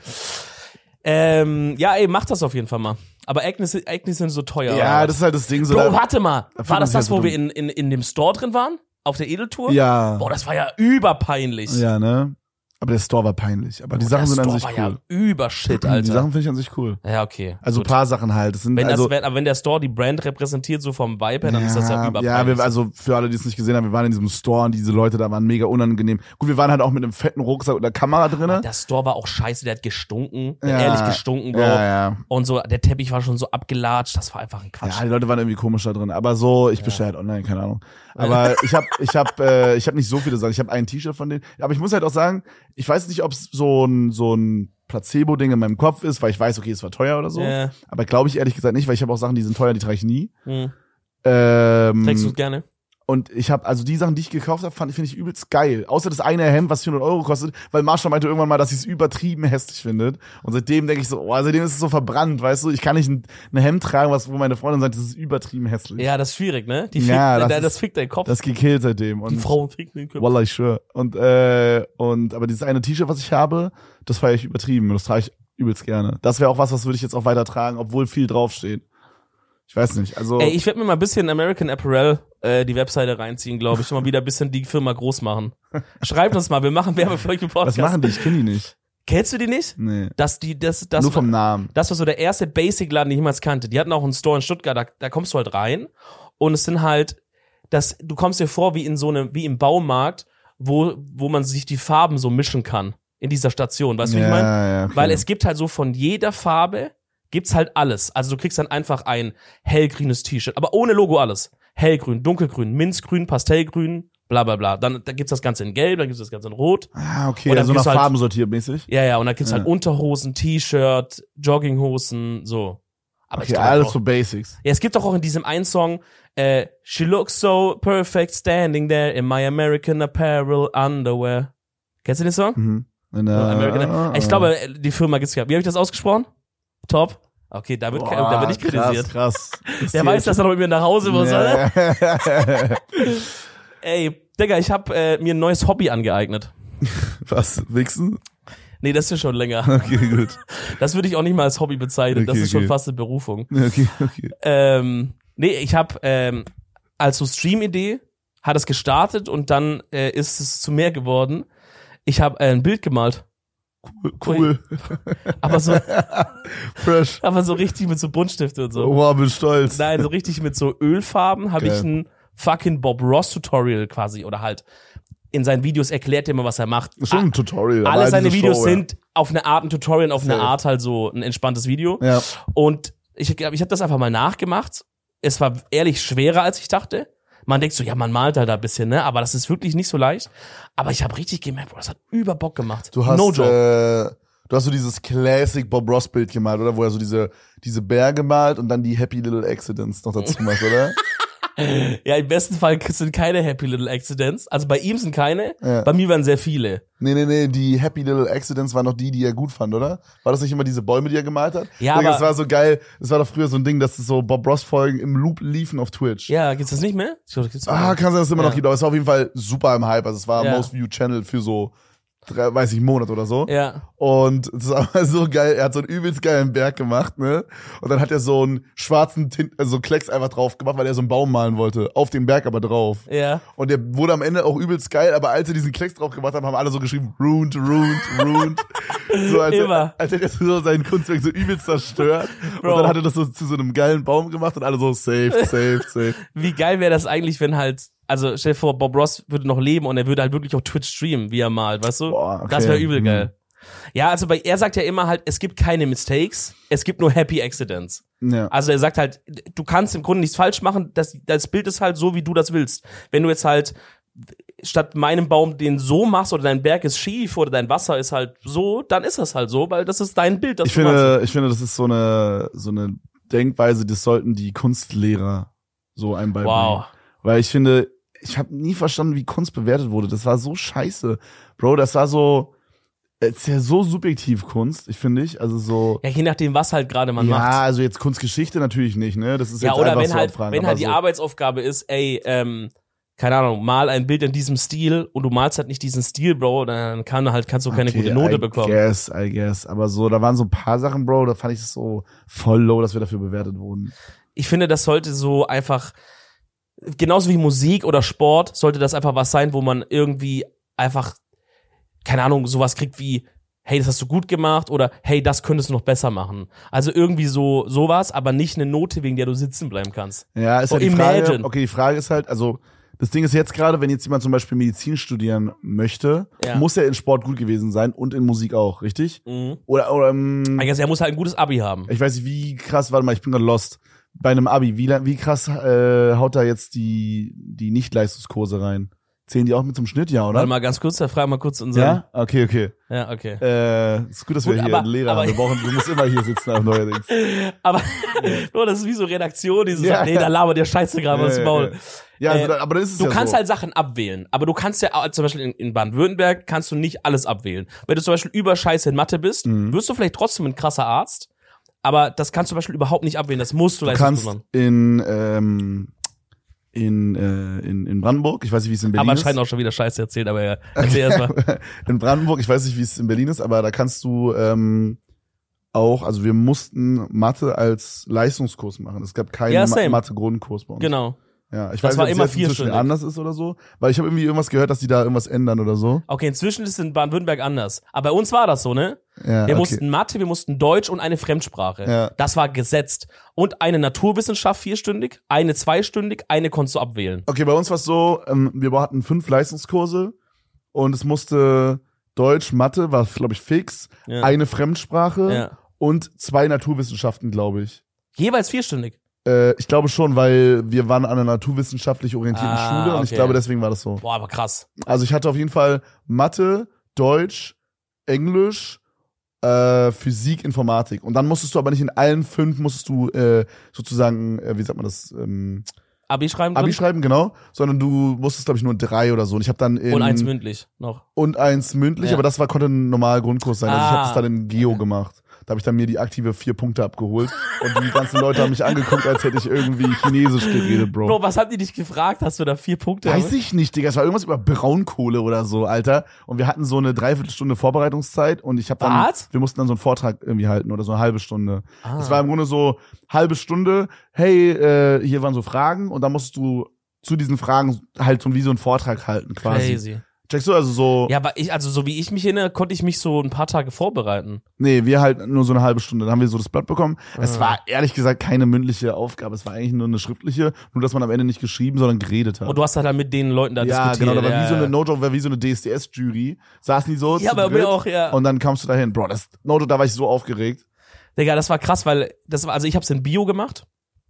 Ähm, ja, ey, mach das auf jeden Fall mal. Aber Agnes, Agnes sind so teuer. Ja, oder das ist halt das Ding so. Bro, da, warte mal. da fühlt War man das sich das, halt wo so wir in, in, in dem Store drin waren? Auf der Edeltour? ja. Boah, das war ja überpeinlich. Ja, ne? Aber der Store war peinlich. Aber die Oh, Sachen der sind an Store sich war cool. ja übershit, Alter. Die Sachen finde ich an sich cool. Ja, okay. Also ein Gut. paar Sachen halt. Das sind Wenn, also, das, wenn, aber wenn der Store die Brand repräsentiert, so vom Vibe her, dann ist das ja überpeinlich. Ja, wir, also für alle, die es nicht gesehen haben, wir waren in diesem Store und diese Leute da waren mega unangenehm. Gut, wir waren halt auch mit einem fetten Rucksack und einer Kamera drinne. Der Store war auch scheiße, der hat gestunken. Ja. Ehrlich gestunken, Bro. Ja, ja. Und so, der Teppich war schon so abgelatscht, das war einfach ein Quatsch. Ja, die Leute waren irgendwie komisch da drin. Aber so, ich bestelle halt online, keine Ahnung. Aber ich habe ich hab, äh, ich hab nicht so viele Sachen. Ich habe ein T-Shirt von denen. Aber ich muss halt auch sagen, ich weiß nicht, ob es so ein, so ein Placebo-Ding in meinem Kopf ist, weil ich weiß, okay, es war teuer oder so. Ja. Aber glaube ich ehrlich gesagt nicht, weil ich habe auch Sachen, die sind teuer, die trage ich nie. Hm. Ähm, Trägst du gerne? Und ich habe, also die Sachen, die ich gekauft habe, fand ich, finde ich übelst geil. Außer das eine Hemd, was vierhundert Euro kostet, weil Marshall meinte irgendwann mal, dass sie es übertrieben hässlich findet. Und seitdem denke ich so, oh, seitdem ist es so verbrannt, weißt du? Ich kann nicht ein, ein Hemd tragen, was, wo meine Freundin sagt, das ist übertrieben hässlich. Ja, das ist schwierig, ne? Die fickt, Ja, das, das das ist- fickt deinen Kopf. Das gekillt seitdem. Und die Frauen ficken den Kopf. Wallah, ich schwör. Und, äh, und, aber dieses eine T-Shirt, was ich habe, das feiere ich übertrieben. Und das trage ich übelst gerne. Das wäre auch was, was würde ich jetzt auch weiter tragen, obwohl viel draufsteht. Ich weiß nicht, also. Ey, ich werde mir mal ein bisschen American Apparel äh, die Webseite reinziehen, glaube ich. Und mal wieder ein bisschen die Firma groß machen. Schreibt uns mal, wir machen Werbe für euch im Podcast. was machen die? Ich kenne die nicht. Kennst du die nicht? Nee. Dass die, das, das, Nur vom Namen. das war so der erste Basic-Laden, den ich jemals kannte. Die hatten auch einen Store in Stuttgart, da, da kommst du halt rein und es sind halt, das, du kommst dir vor wie in so einem, wie im Baumarkt, wo, wo man sich die Farben so mischen kann. In dieser Station, weißt du, wie ich meine? ja, okay. Weil es gibt halt so von jeder Farbe gibt's halt alles. Also du kriegst dann einfach ein hellgrünes T-Shirt, aber ohne Logo alles. Hellgrün, dunkelgrün, minzgrün, pastellgrün, bla bla bla. Dann da gibt's das Ganze in gelb, dann gibt's das Ganze in rot. Ah, okay, Und dann also nach gibt's halt- Farben sortiert mäßig. Ja, ja, und dann gibt's Ja. halt Unterhosen, T-Shirt, Jogginghosen, so. Aber Okay, ich glaub alles auch, so Basics. ja, es gibt doch auch in diesem einen Song, äh, She looks so perfect standing there in my American Apparel Underwear. Kennst du den Song? Mhm. Und, äh, American, ich glaube, die Firma gibt's gehabt. Wie habe ich das ausgesprochen? Top. Okay, da wird, boah, da wird nicht kritisiert. Krass, krass. Der weiß, dass er noch mit mir nach Hause muss, oder? Ja. Ey, Digga, ich hab äh, mir ein neues Hobby angeeignet. Was, Wichsen? Nee, das ist schon länger. Okay, gut. Das würde ich auch nicht mal als Hobby bezeichnen. Das Okay, ist schon okay. fast eine Berufung. Okay, okay. Ähm, nee, ich hab ähm, als so Stream-Idee hat es gestartet und dann äh, ist es zu mehr geworden. Ich habe äh, ein Bild gemalt, Cool. aber so, Fresh. aber so richtig mit so Buntstifte und so. Wow, bin stolz. Nein, so richtig mit so Ölfarben habe Geil. ich ein fucking Bob Ross Tutorial quasi oder halt in seinen Videos erklärt er immer, was er macht. Schon ein Tutorial. aber Alle halt seine diese Videos Show, ja. sind auf eine Art ein Tutorial, auf eine Safe. Art halt so ein entspanntes Video. Ja. Und ich glaube, ich habe das einfach mal nachgemacht. Es war ehrlich schwerer, als ich dachte. Man denkt so, ja, man malt halt da ein bisschen, ne? Aber das ist wirklich nicht so leicht. Aber ich habe richtig gemerkt, Bro, das hat über Bock gemacht. Du hast, no joke. äh, du hast so dieses Classic Bob Ross Bild gemalt, oder? Wo er so diese, diese Berge malt und dann die Happy Little Accidents noch dazu macht, oder? Ja, im besten Fall sind keine Happy Little Accidents. Also bei ihm sind keine, Ja. bei mir waren sehr viele. Nee, nee, nee, die Happy Little Accidents waren noch die, die er gut fand, oder? War das nicht immer diese Bäume, die er gemalt hat? Ja, Digga, aber- das war so geil. Das war doch früher so ein Ding, dass es so Bob Ross Folgen im Loop liefen auf Twitch. Ja, gibt's das nicht mehr? Ich glaub, das gibt's Ah, noch. kann sein, dass es immer Ja. noch gibt, aber es war auf jeden Fall super im Hype. Also es war Ja. Most Viewed Channel für so, drei, weiß ich, einen Monat oder so. Ja. Und das war aber so geil, er hat so einen übelst geilen Berg gemacht, ne? Und dann hat er so einen schwarzen Tint, also so Klecks einfach drauf gemacht, weil er so einen Baum malen wollte. Auf dem Berg aber drauf. Ja. Und der wurde am Ende auch übelst geil, aber als er diesen Klecks drauf gemacht haben, haben alle so geschrieben, ruined, ruined, ruined. So als, Immer. als hätte er so seinen Kunstwerk so übelst zerstört. Bro. Und dann hat er das so zu so einem geilen Baum gemacht und alle so safe, safe, safe. Wie geil wäre das eigentlich, wenn halt, also stell dir vor, Bob Ross würde noch leben und er würde halt wirklich auf Twitch streamen, wie er malt, weißt du? Boah, okay. Das wäre übel Hm. geil. Ja, also bei, er sagt ja immer halt, es gibt keine Mistakes, es gibt nur Happy Accidents. Ja. Also er sagt halt, du kannst im Grunde nichts falsch machen, das, das Bild ist halt so, wie du das willst. Wenn du jetzt halt statt meinem Baum den so machst oder dein Berg ist schief oder dein Wasser ist halt so, dann ist das halt so, weil das ist dein Bild, das Ich du machst. finde, ich finde, das ist so eine, so eine Denkweise, das sollten die Kunstlehrer so einem beibringen. Wow. Weil ich finde, ich habe nie verstanden, wie Kunst bewertet wurde. Das war so scheiße. Bro, das war so, es ist ja so subjektiv Kunst, ich finde ich. Also so. Ja, je nachdem, was halt gerade man ja, macht. also jetzt Kunstgeschichte natürlich nicht, ne? Das ist Ja, jetzt oder einfach wenn so halt, abfragen, wenn aber halt die so. Arbeitsaufgabe ist, ey, ähm, keine Ahnung, mal ein Bild in diesem Stil und du malst halt nicht diesen Stil, Bro, dann kann halt, kannst du keine Okay, gute Note I bekommen. guess, I guess. Aber so, da waren so ein paar Sachen, Bro, da fand ich es so voll low, dass wir dafür bewertet wurden. Ich finde, das sollte so einfach, genauso wie Musik oder Sport, sollte das einfach was sein, wo man irgendwie einfach, keine Ahnung, sowas kriegt wie, hey, das hast du gut gemacht oder hey, das könntest du noch besser machen. Also irgendwie so sowas, aber nicht eine Note, wegen der du sitzen bleiben kannst. Ja, ist Oh, ja die Frage. imagine. Okay, die Frage ist halt, also das Ding ist jetzt gerade, wenn jetzt jemand zum Beispiel Medizin studieren möchte, Ja. muss er in Sport gut gewesen sein und in Musik auch, richtig? Mhm. Oder, oder ähm, Ich er muss halt ein gutes Abi haben. ich weiß nicht, wie krass, warte mal, ich bin gerade lost. Bei einem Abi, wie, la- wie krass äh, haut da jetzt die, die Nicht-Leistungskurse rein? Zählen die auch mit zum Schnitt, ja, oder? Warte mal ganz kurz, da fragen wir kurz unseren. Ja? Okay, okay. Ja, okay. Äh, ist gut, dass wir Gut, hier aber- einen Lehrer aber- haben. Wir brauchen, du musst immer hier sitzen, auch neuerdings. Aber Bro, das ist wie so Redaktion, die so Ja. sagt, nee, da labert der Scheiße gerade aus dem Maul. Ja, also, Äh, da- aber dann ist es Du ja kannst so. halt Sachen abwählen, aber du kannst ja, auch- zum Beispiel in, in Baden-Württemberg kannst du nicht alles abwählen. Wenn du zum Beispiel über Scheiße in Mathe bist, Mhm. wirst du vielleicht trotzdem ein krasser Arzt, aber das kannst du zum Beispiel überhaupt nicht abwählen, das musst du Du leisten. kannst in, ähm, in, äh, in, in Brandenburg, ich weiß nicht, wie es in Berlin Aber ist. anscheinend auch schon wieder Scheiße erzählt, aber ja, erzähl erst mal. In Brandenburg, ich weiß nicht, wie es in Berlin ist, aber da kannst du ähm, auch, also wir mussten Mathe als Leistungskurs machen. Es gab keinen Ja, Ma same. Mathe-Grundkurs bei uns. Genau. Ja, ich Das weiß war nicht, ob immer es jetzt inzwischen vierstündig. anders ist oder so, weil ich habe irgendwie irgendwas gehört, dass die da irgendwas ändern oder so. Okay, inzwischen ist es in Baden-Württemberg anders. Aber bei uns war das so, ne? Ja, Wir okay. mussten Mathe, wir mussten Deutsch und eine Fremdsprache. Ja. Das war gesetzt. Und eine Naturwissenschaft vierstündig, eine zweistündig, eine konntest du abwählen. Okay, bei uns war es so, ähm, wir hatten fünf Leistungskurse und es musste Deutsch, Mathe, war glaube ich fix, Ja. eine Fremdsprache Ja. und zwei Naturwissenschaften, glaube ich. Jeweils vierstündig. Äh, ich glaube schon, weil wir waren an einer naturwissenschaftlich orientierten Ah, Schule und ich okay. glaube, deswegen war das so. Boah, aber krass. Also ich hatte auf jeden Fall Mathe, Deutsch, Englisch, äh, Physik, Informatik. Und dann musstest du aber nicht in allen fünf, musstest du äh, sozusagen, äh, wie sagt man das, ähm, Abi schreiben Abi drin? schreiben, genau, sondern du musstest, glaube ich, nur drei oder so. Und ich habe dann in, Und eins mündlich noch. und eins mündlich, Ja. aber das war konnte ein normaler Grundkurs sein. Also ich Ah, habe das dann in Geo gemacht. Da habe ich dann mir die aktive vier Punkte abgeholt und die ganzen Leute haben mich angeguckt, als hätte ich irgendwie Chinesisch geredet, Bro. Bro, was haben die dich gefragt? Hast du da vier Punkte? Weiß ich nicht, Digga. Es war irgendwas über Braunkohle oder so, Alter. Und wir hatten so eine Dreiviertelstunde Vorbereitungszeit und ich habe dann, Was? wir mussten dann so einen Vortrag irgendwie halten oder so eine halbe Stunde. Ah. Es war im Grunde so halbe Stunde, hey, äh, hier waren so Fragen und dann musst du zu diesen Fragen halt so wie so einen Vortrag halten quasi. Crazy. Checkst du? Also so, Ja, aber ich, also so wie ich mich erinnere, konnte ich mich so ein paar Tage vorbereiten. nee, wir halt nur so eine halbe Stunde. Dann haben wir so das Blatt bekommen. Es Ah. war ehrlich gesagt keine mündliche Aufgabe. Es war eigentlich nur eine schriftliche, nur dass man am Ende nicht geschrieben, sondern geredet hat. Und du hast halt dann mit den Leuten da ja, diskutiert. genau, da war ja, wie so eine ja. No-Joke, war wie so eine D S D S-Jury. Saßen die so Ja, zu bei mir dritt auch, ja. und dann kamst du dahin. Bro, das No-Joke, da war ich so aufgeregt. Digga, das war krass, weil das war, also ich hab's in Bio gemacht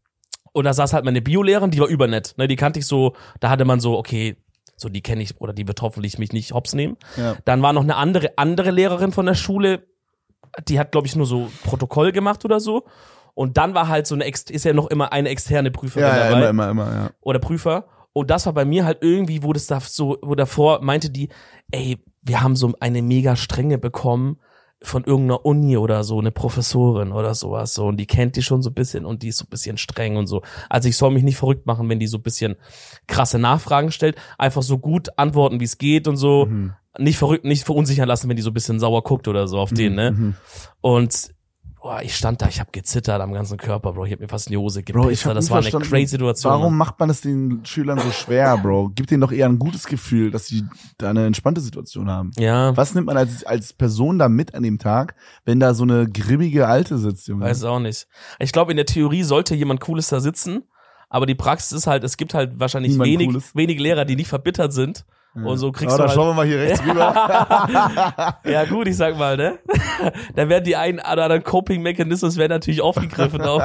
Und da saß halt meine Biolehrerin, die war übernett. Ne, die kannte ich so, da hatte man so, okay, so die kenne ich oder die wird hoffentlich mich nicht hops nehmen. Ja. Dann war noch eine andere andere Lehrerin von der Schule, die hat, glaube ich, nur so Protokoll gemacht oder so. Und dann war halt so eine, Ex- ist ja noch immer eine externe Prüferin Ja, ja, dabei. immer, immer, immer, ja. Oder Prüfer. Und das war bei mir halt irgendwie, wo das da so, wo davor meinte die, ey, wir haben so eine mega strenge bekommen von irgendeiner Uni oder so, eine Professorin oder sowas, so. Und die kennt die schon so ein bisschen und die ist so ein bisschen streng und so. Also ich soll mich nicht verrückt machen, wenn die so ein bisschen krasse Nachfragen stellt. Einfach so gut antworten, wie es geht und so. Mhm. Nicht verrückt, nicht verunsichern lassen, wenn die so ein bisschen sauer guckt oder so auf den, ne? Mhm. Und boah, ich stand da, ich habe gezittert am ganzen Körper, Bro. Ich habe mir fast in die Hose gepisst. Bro, ich hab das nie war eine verstanden, crazy Situation. Warum Mann. macht man es den Schülern so schwer, Bro? Gib denen doch eher ein gutes Gefühl, dass sie da eine entspannte Situation haben. Ja, Was nimmt man als, als Person da mit an dem Tag, wenn da so eine grimmige Alte sitzt, Junge? weiß auch nicht. Ich glaube, in der Theorie sollte jemand Cooles da sitzen, aber die Praxis ist halt, es gibt halt wahrscheinlich Niemand wenig, Cooles. wenig Lehrer, die nicht verbittert sind. Ja. Und so kriegst oh, du da halt, schauen wir mal hier rechts rüber. ja gut, ich sag mal, ne? Da werden die einen oder anderen Coping-Mechanismus werden natürlich aufgegriffen auch.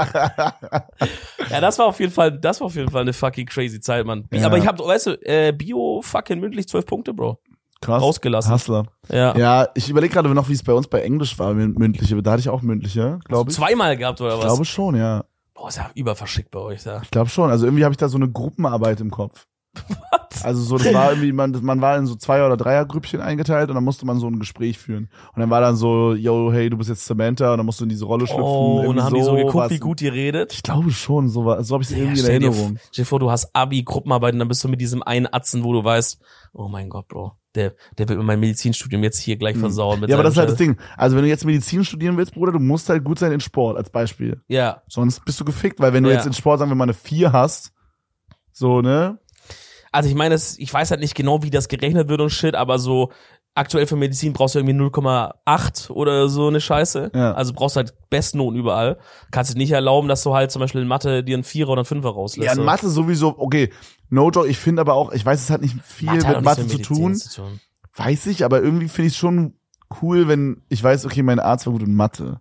Ja, das war auf jeden Fall, das war auf jeden Fall eine fucking crazy Zeit, Mann. Ja. Aber ich hab, weißt du, äh, Bio fucking mündlich zwölf Punkte, Bro. Krass. Rausgelassen. Hustler. Ja. Ja, ich überlege gerade noch, wie es bei uns bei Englisch war, mündliche. Da hatte ich auch mündliche, glaube ich. Zweimal gehabt oder Ich was? glaube schon, ja. Boah, ist ja überverschickt bei euch, da. Ich glaube schon. Also irgendwie habe ich da so eine Gruppenarbeit im Kopf. Was? Also so, das war irgendwie, man, man war in so Zweier- oder Dreiergrüppchen eingeteilt und dann musste man so ein Gespräch führen. Und dann war dann so, yo, hey, du bist jetzt Samantha und dann musst du in diese Rolle schlüpfen. Oh, und irgendwie dann haben die so geguckt, was. wie gut ihr redet. Ich glaube schon, so, war, so habe ich es Ja, irgendwie in stell dir, Erinnerung. stell dir vor, du hast Abi, Gruppenarbeit und dann bist du mit diesem einen Atzen, wo du weißt, oh mein Gott, Bro, der, der wird mir mein Medizinstudium jetzt hier gleich versauen. Mit Ja, aber das ist seinem halt das Ding. Also wenn du jetzt Medizin studieren willst, Bruder, du musst halt gut sein in Sport, als Beispiel. Ja, Sonst bist du gefickt, weil wenn du Ja. jetzt in Sport, sagen wir mal, eine vier hast, so, ne? also ich meine, es- ich weiß halt nicht genau, wie das gerechnet wird und shit, aber so aktuell für Medizin brauchst du irgendwie null Komma acht oder so eine Scheiße. Ja. Also brauchst halt Bestnoten überall. Kannst du nicht erlauben, dass du halt zum Beispiel in Mathe dir einen Vierer oder einen Fünfer rauslässt. Ja, in so. Mathe sowieso, okay, no joke, ich finde aber auch, ich weiß, es hat nicht viel Mathe hat mit auch nicht Mathe so zu tun, Medizin zu tun. weiß ich, aber irgendwie finde ich es schon cool, wenn ich weiß, okay, mein Arzt war gut in Mathe.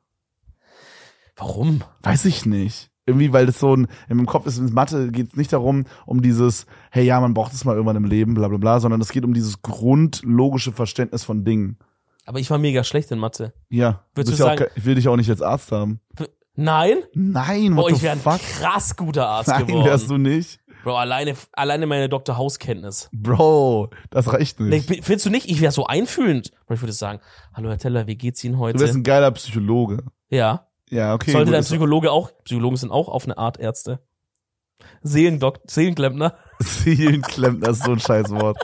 Warum? Weiß ich nicht. Irgendwie, weil das so ein, in meinem Kopf ist, in Mathe geht es nicht darum, um dieses, hey, ja, man braucht es mal irgendwann im Leben, bla bla bla, sondern es geht um dieses grundlogische Verständnis von Dingen. Aber ich war mega schlecht in Mathe. Ja, Würdest bist du ja auch, sagen- ke- ich will dich auch nicht als Arzt haben. Nein? Nein, what Oh, ich the wäre ein fuck? krass guter Arzt Nein, geworden. wärst du nicht. Bro, alleine, alleine meine Doktor Hauskenntnis. Bro, das reicht Nee, nicht. findest du nicht? Ich wäre so einfühlend. Bro, ich würde sagen, hallo Herr Teller, wie geht's Ihnen Du wärst heute? ein geiler Psychologe. Ja. Ja, okay. Sollte gut, dein ist- Psychologe auch, Psychologen sind auch auf eine Art Ärzte. Seelendok Seelenklempner. Seelenklempner ist so ein Scheißwort.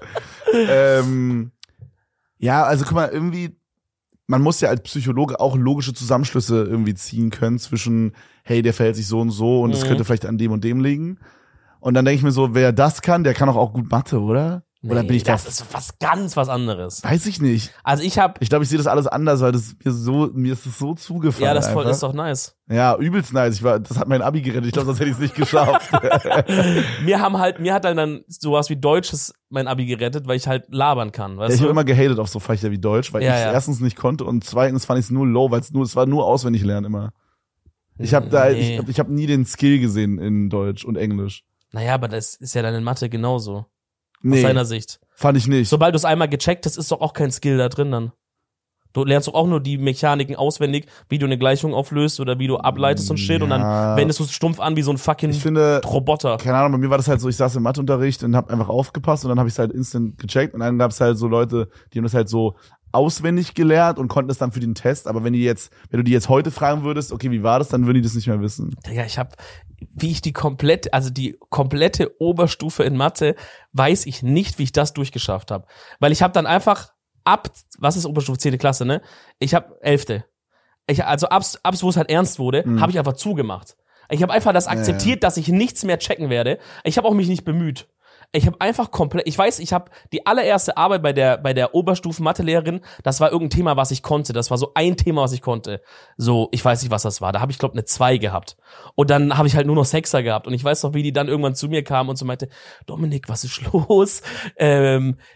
ähm, ja, also guck mal, irgendwie, man muss ja als Psychologe auch logische Zusammenschlüsse irgendwie ziehen können zwischen, hey, der verhält sich so und so und es Mhm. könnte vielleicht an dem und dem liegen. Und dann denke ich mir so, wer das kann, der kann auch, auch gut Mathe, oder? Oder Nee, bin ich da? das ist was ganz was anderes. Weiß ich nicht. Also ich habe Ich glaube, ich sehe das alles anders, weil das mir so, mir ist es so zugefallen. ja, das voll, einfach. ist doch nice. Ja, übelst nice. Ich war, das hat mein Abi gerettet. Ich glaube, sonst hätte ich es nicht geschafft. Mir haben halt, mir hat dann dann sowas wie Deutsches mein Abi gerettet, weil ich halt labern kann, Ja, weißt ich du? habe immer gehatet auf so Fächer wie Deutsch, weil Ja, ich ja. erstens nicht konnte und zweitens fand ich es nur low, weil es nur, es war nur auswendig lernen immer. Ich habe da, Nee. ich, ich habe nie den Skill gesehen in Deutsch und Englisch. Naja, aber das ist ja dann in Mathe genauso. Aus Nee, seiner Sicht. fand ich nicht. Sobald du es einmal gecheckt hast, ist doch auch kein Skill da drin dann. Du lernst doch auch nur die Mechaniken auswendig, wie du eine Gleichung auflöst oder wie du ableitest und shit und Ja. dann wendest du es stumpf an wie so ein fucking Ich finde, Roboter. keine Ahnung, bei mir war das halt so, ich saß im Matheunterricht und habe einfach aufgepasst und dann habe ich es halt instant gecheckt und dann gab es halt so Leute, die haben das halt so auswendig gelernt und konnten das dann für den Test, aber wenn die jetzt, wenn du die jetzt heute fragen würdest, okay, wie war das, dann würden die das nicht mehr wissen. Ja, ich habe, wie ich die komplette, also die komplette Oberstufe in Mathe, weiß ich nicht, wie ich das durchgeschafft habe. Weil ich habe dann einfach ab, was ist Oberstufe, zehnte Klasse, ne? Ich habe elfte. Ich, also abs, abs, wo es halt ernst wurde, Mhm. habe ich einfach zugemacht. Ich habe einfach das akzeptiert, dass ich nichts mehr checken werde. Ich habe auch mich nicht bemüht. Ich habe einfach komplett, ich weiß, ich habe die allererste Arbeit bei der bei der Oberstufen-Mathelehrerin, das war irgendein Thema, was ich konnte. Das war so ein Thema, was ich konnte. So, ich weiß nicht, was das war. Da habe ich glaube eine zwei gehabt. Und dann habe ich halt nur noch Sechser gehabt. Und ich weiß noch, wie die dann irgendwann zu mir kam und so meinte, Dominik, was ist los? Ähm,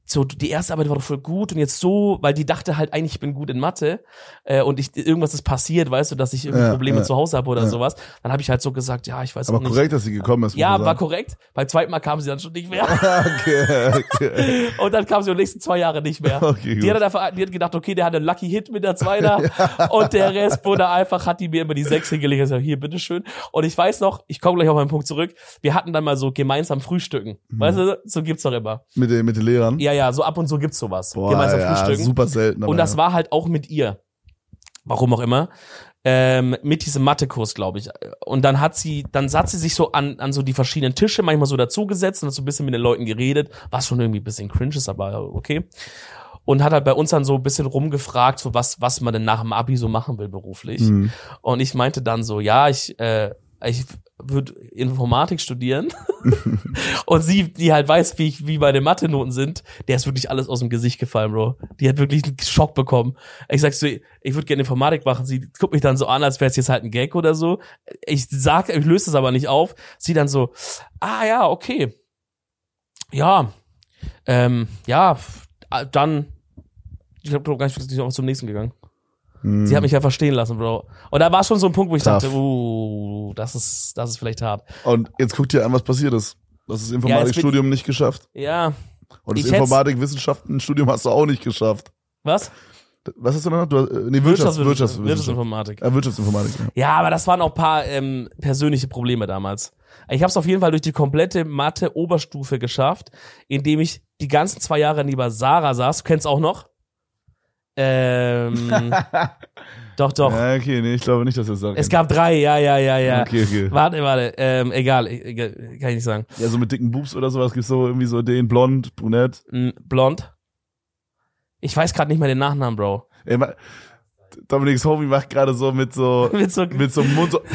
so, die erste Arbeit war doch voll gut und jetzt so, weil die dachte halt eigentlich, ich bin gut in Mathe äh, und ich, irgendwas ist passiert, weißt du, dass ich irgendwie Ja, Probleme ja, zu Hause habe oder ja. sowas. Dann habe ich halt so gesagt, ja, ich weiß Aber auch nicht. korrekt, dass sie gekommen ist. muss Ja, man war sagen. korrekt. Beim zweiten Mal kam sie dann schon nicht mehr. okay, okay. Und dann kam sie die nächsten zwei Jahre nicht mehr. Okay, die, gut. hat dann einfach, die hat gedacht, okay, der hat einen Lucky Hit mit der Zweiter und der Rest wurde einfach, hat die mir immer die Sechs hingelegt. Ich sag, hier, bitteschön. Und ich weiß noch, ich komme gleich auf meinen Punkt zurück, wir hatten dann mal so gemeinsam Frühstücken. Mhm. Weißt du, so gibt's doch immer. Mit den, mit den Lehrern? Ja, ja, so ab und zu gibt's sowas. Boah, gemeinsam ja, frühstücken. super selten. aber Und das ja. war halt auch mit ihr. Warum auch immer. Ähm, mit diesem Mathekurs, glaube ich. Und dann hat sie, dann hat sie sich so an, an so die verschiedenen Tische manchmal so dazugesetzt und hat so ein bisschen mit den Leuten geredet, was schon irgendwie ein bisschen cringe ist, aber okay. Und hat halt bei uns dann so ein bisschen rumgefragt, so was, was man denn nach dem Abi so machen will beruflich. Mhm. Und ich meinte dann so, ja, ich, äh, ich würde Informatik studieren. Und sie, die halt weiß, wie ich, wie meine Mathe-Noten sind, der ist wirklich alles aus dem Gesicht gefallen, Bro. Die hat wirklich einen Schock bekommen. Ich sag so, ich würde gerne Informatik machen. Sie guckt mich dann so an, als wäre es jetzt halt ein Gag oder so. Ich sag, ich löse das aber nicht auf. Sie dann so, ah ja, okay. Ja, ähm, ja, dann, ich glaube gar nicht, ich bin auch zum nächsten gegangen. Mhm. Sie hat mich ja verstehen lassen, Bro. Und da war schon so ein Punkt, wo ich Tough. dachte, uh, das ist, das ist vielleicht hart. Und jetzt guck dir an, was passiert ist. Du hast das Informatikstudium nicht geschafft. Ja. Und das Ich hätt's- Informatikwissenschaftenstudium hast du auch nicht geschafft. Was? Was hast du noch? Du, hast- äh, nee, Wirtschafts, Wirtschafts, Wirtschafts, Wirtschaftsinformatik. Ja, Wirtschaftsinformatik. Ja. Ja, aber das waren auch ein paar ähm, persönliche Probleme damals. Ich habe es auf jeden Fall durch die komplette Mathe-Oberstufe geschafft, indem ich die ganzen zwei Jahre neben Sarah saß. Du kennst auch noch? Ähm, doch, doch. Ja, okay, nee, ich glaube nicht, dass er das sagt. Es gab drei, ja, ja, ja, ja. Okay, okay. Warte, warte, ähm, egal, egal, kann ich nicht sagen. Ja, so mit dicken Boobs oder sowas gibt's so irgendwie so den blond, brunett. M, Blond. Ich weiß gerade nicht mehr den Nachnamen, Bro. Ey, ma, Dominik's Homie macht gerade so mit so Mit so, mit so einem Mund so,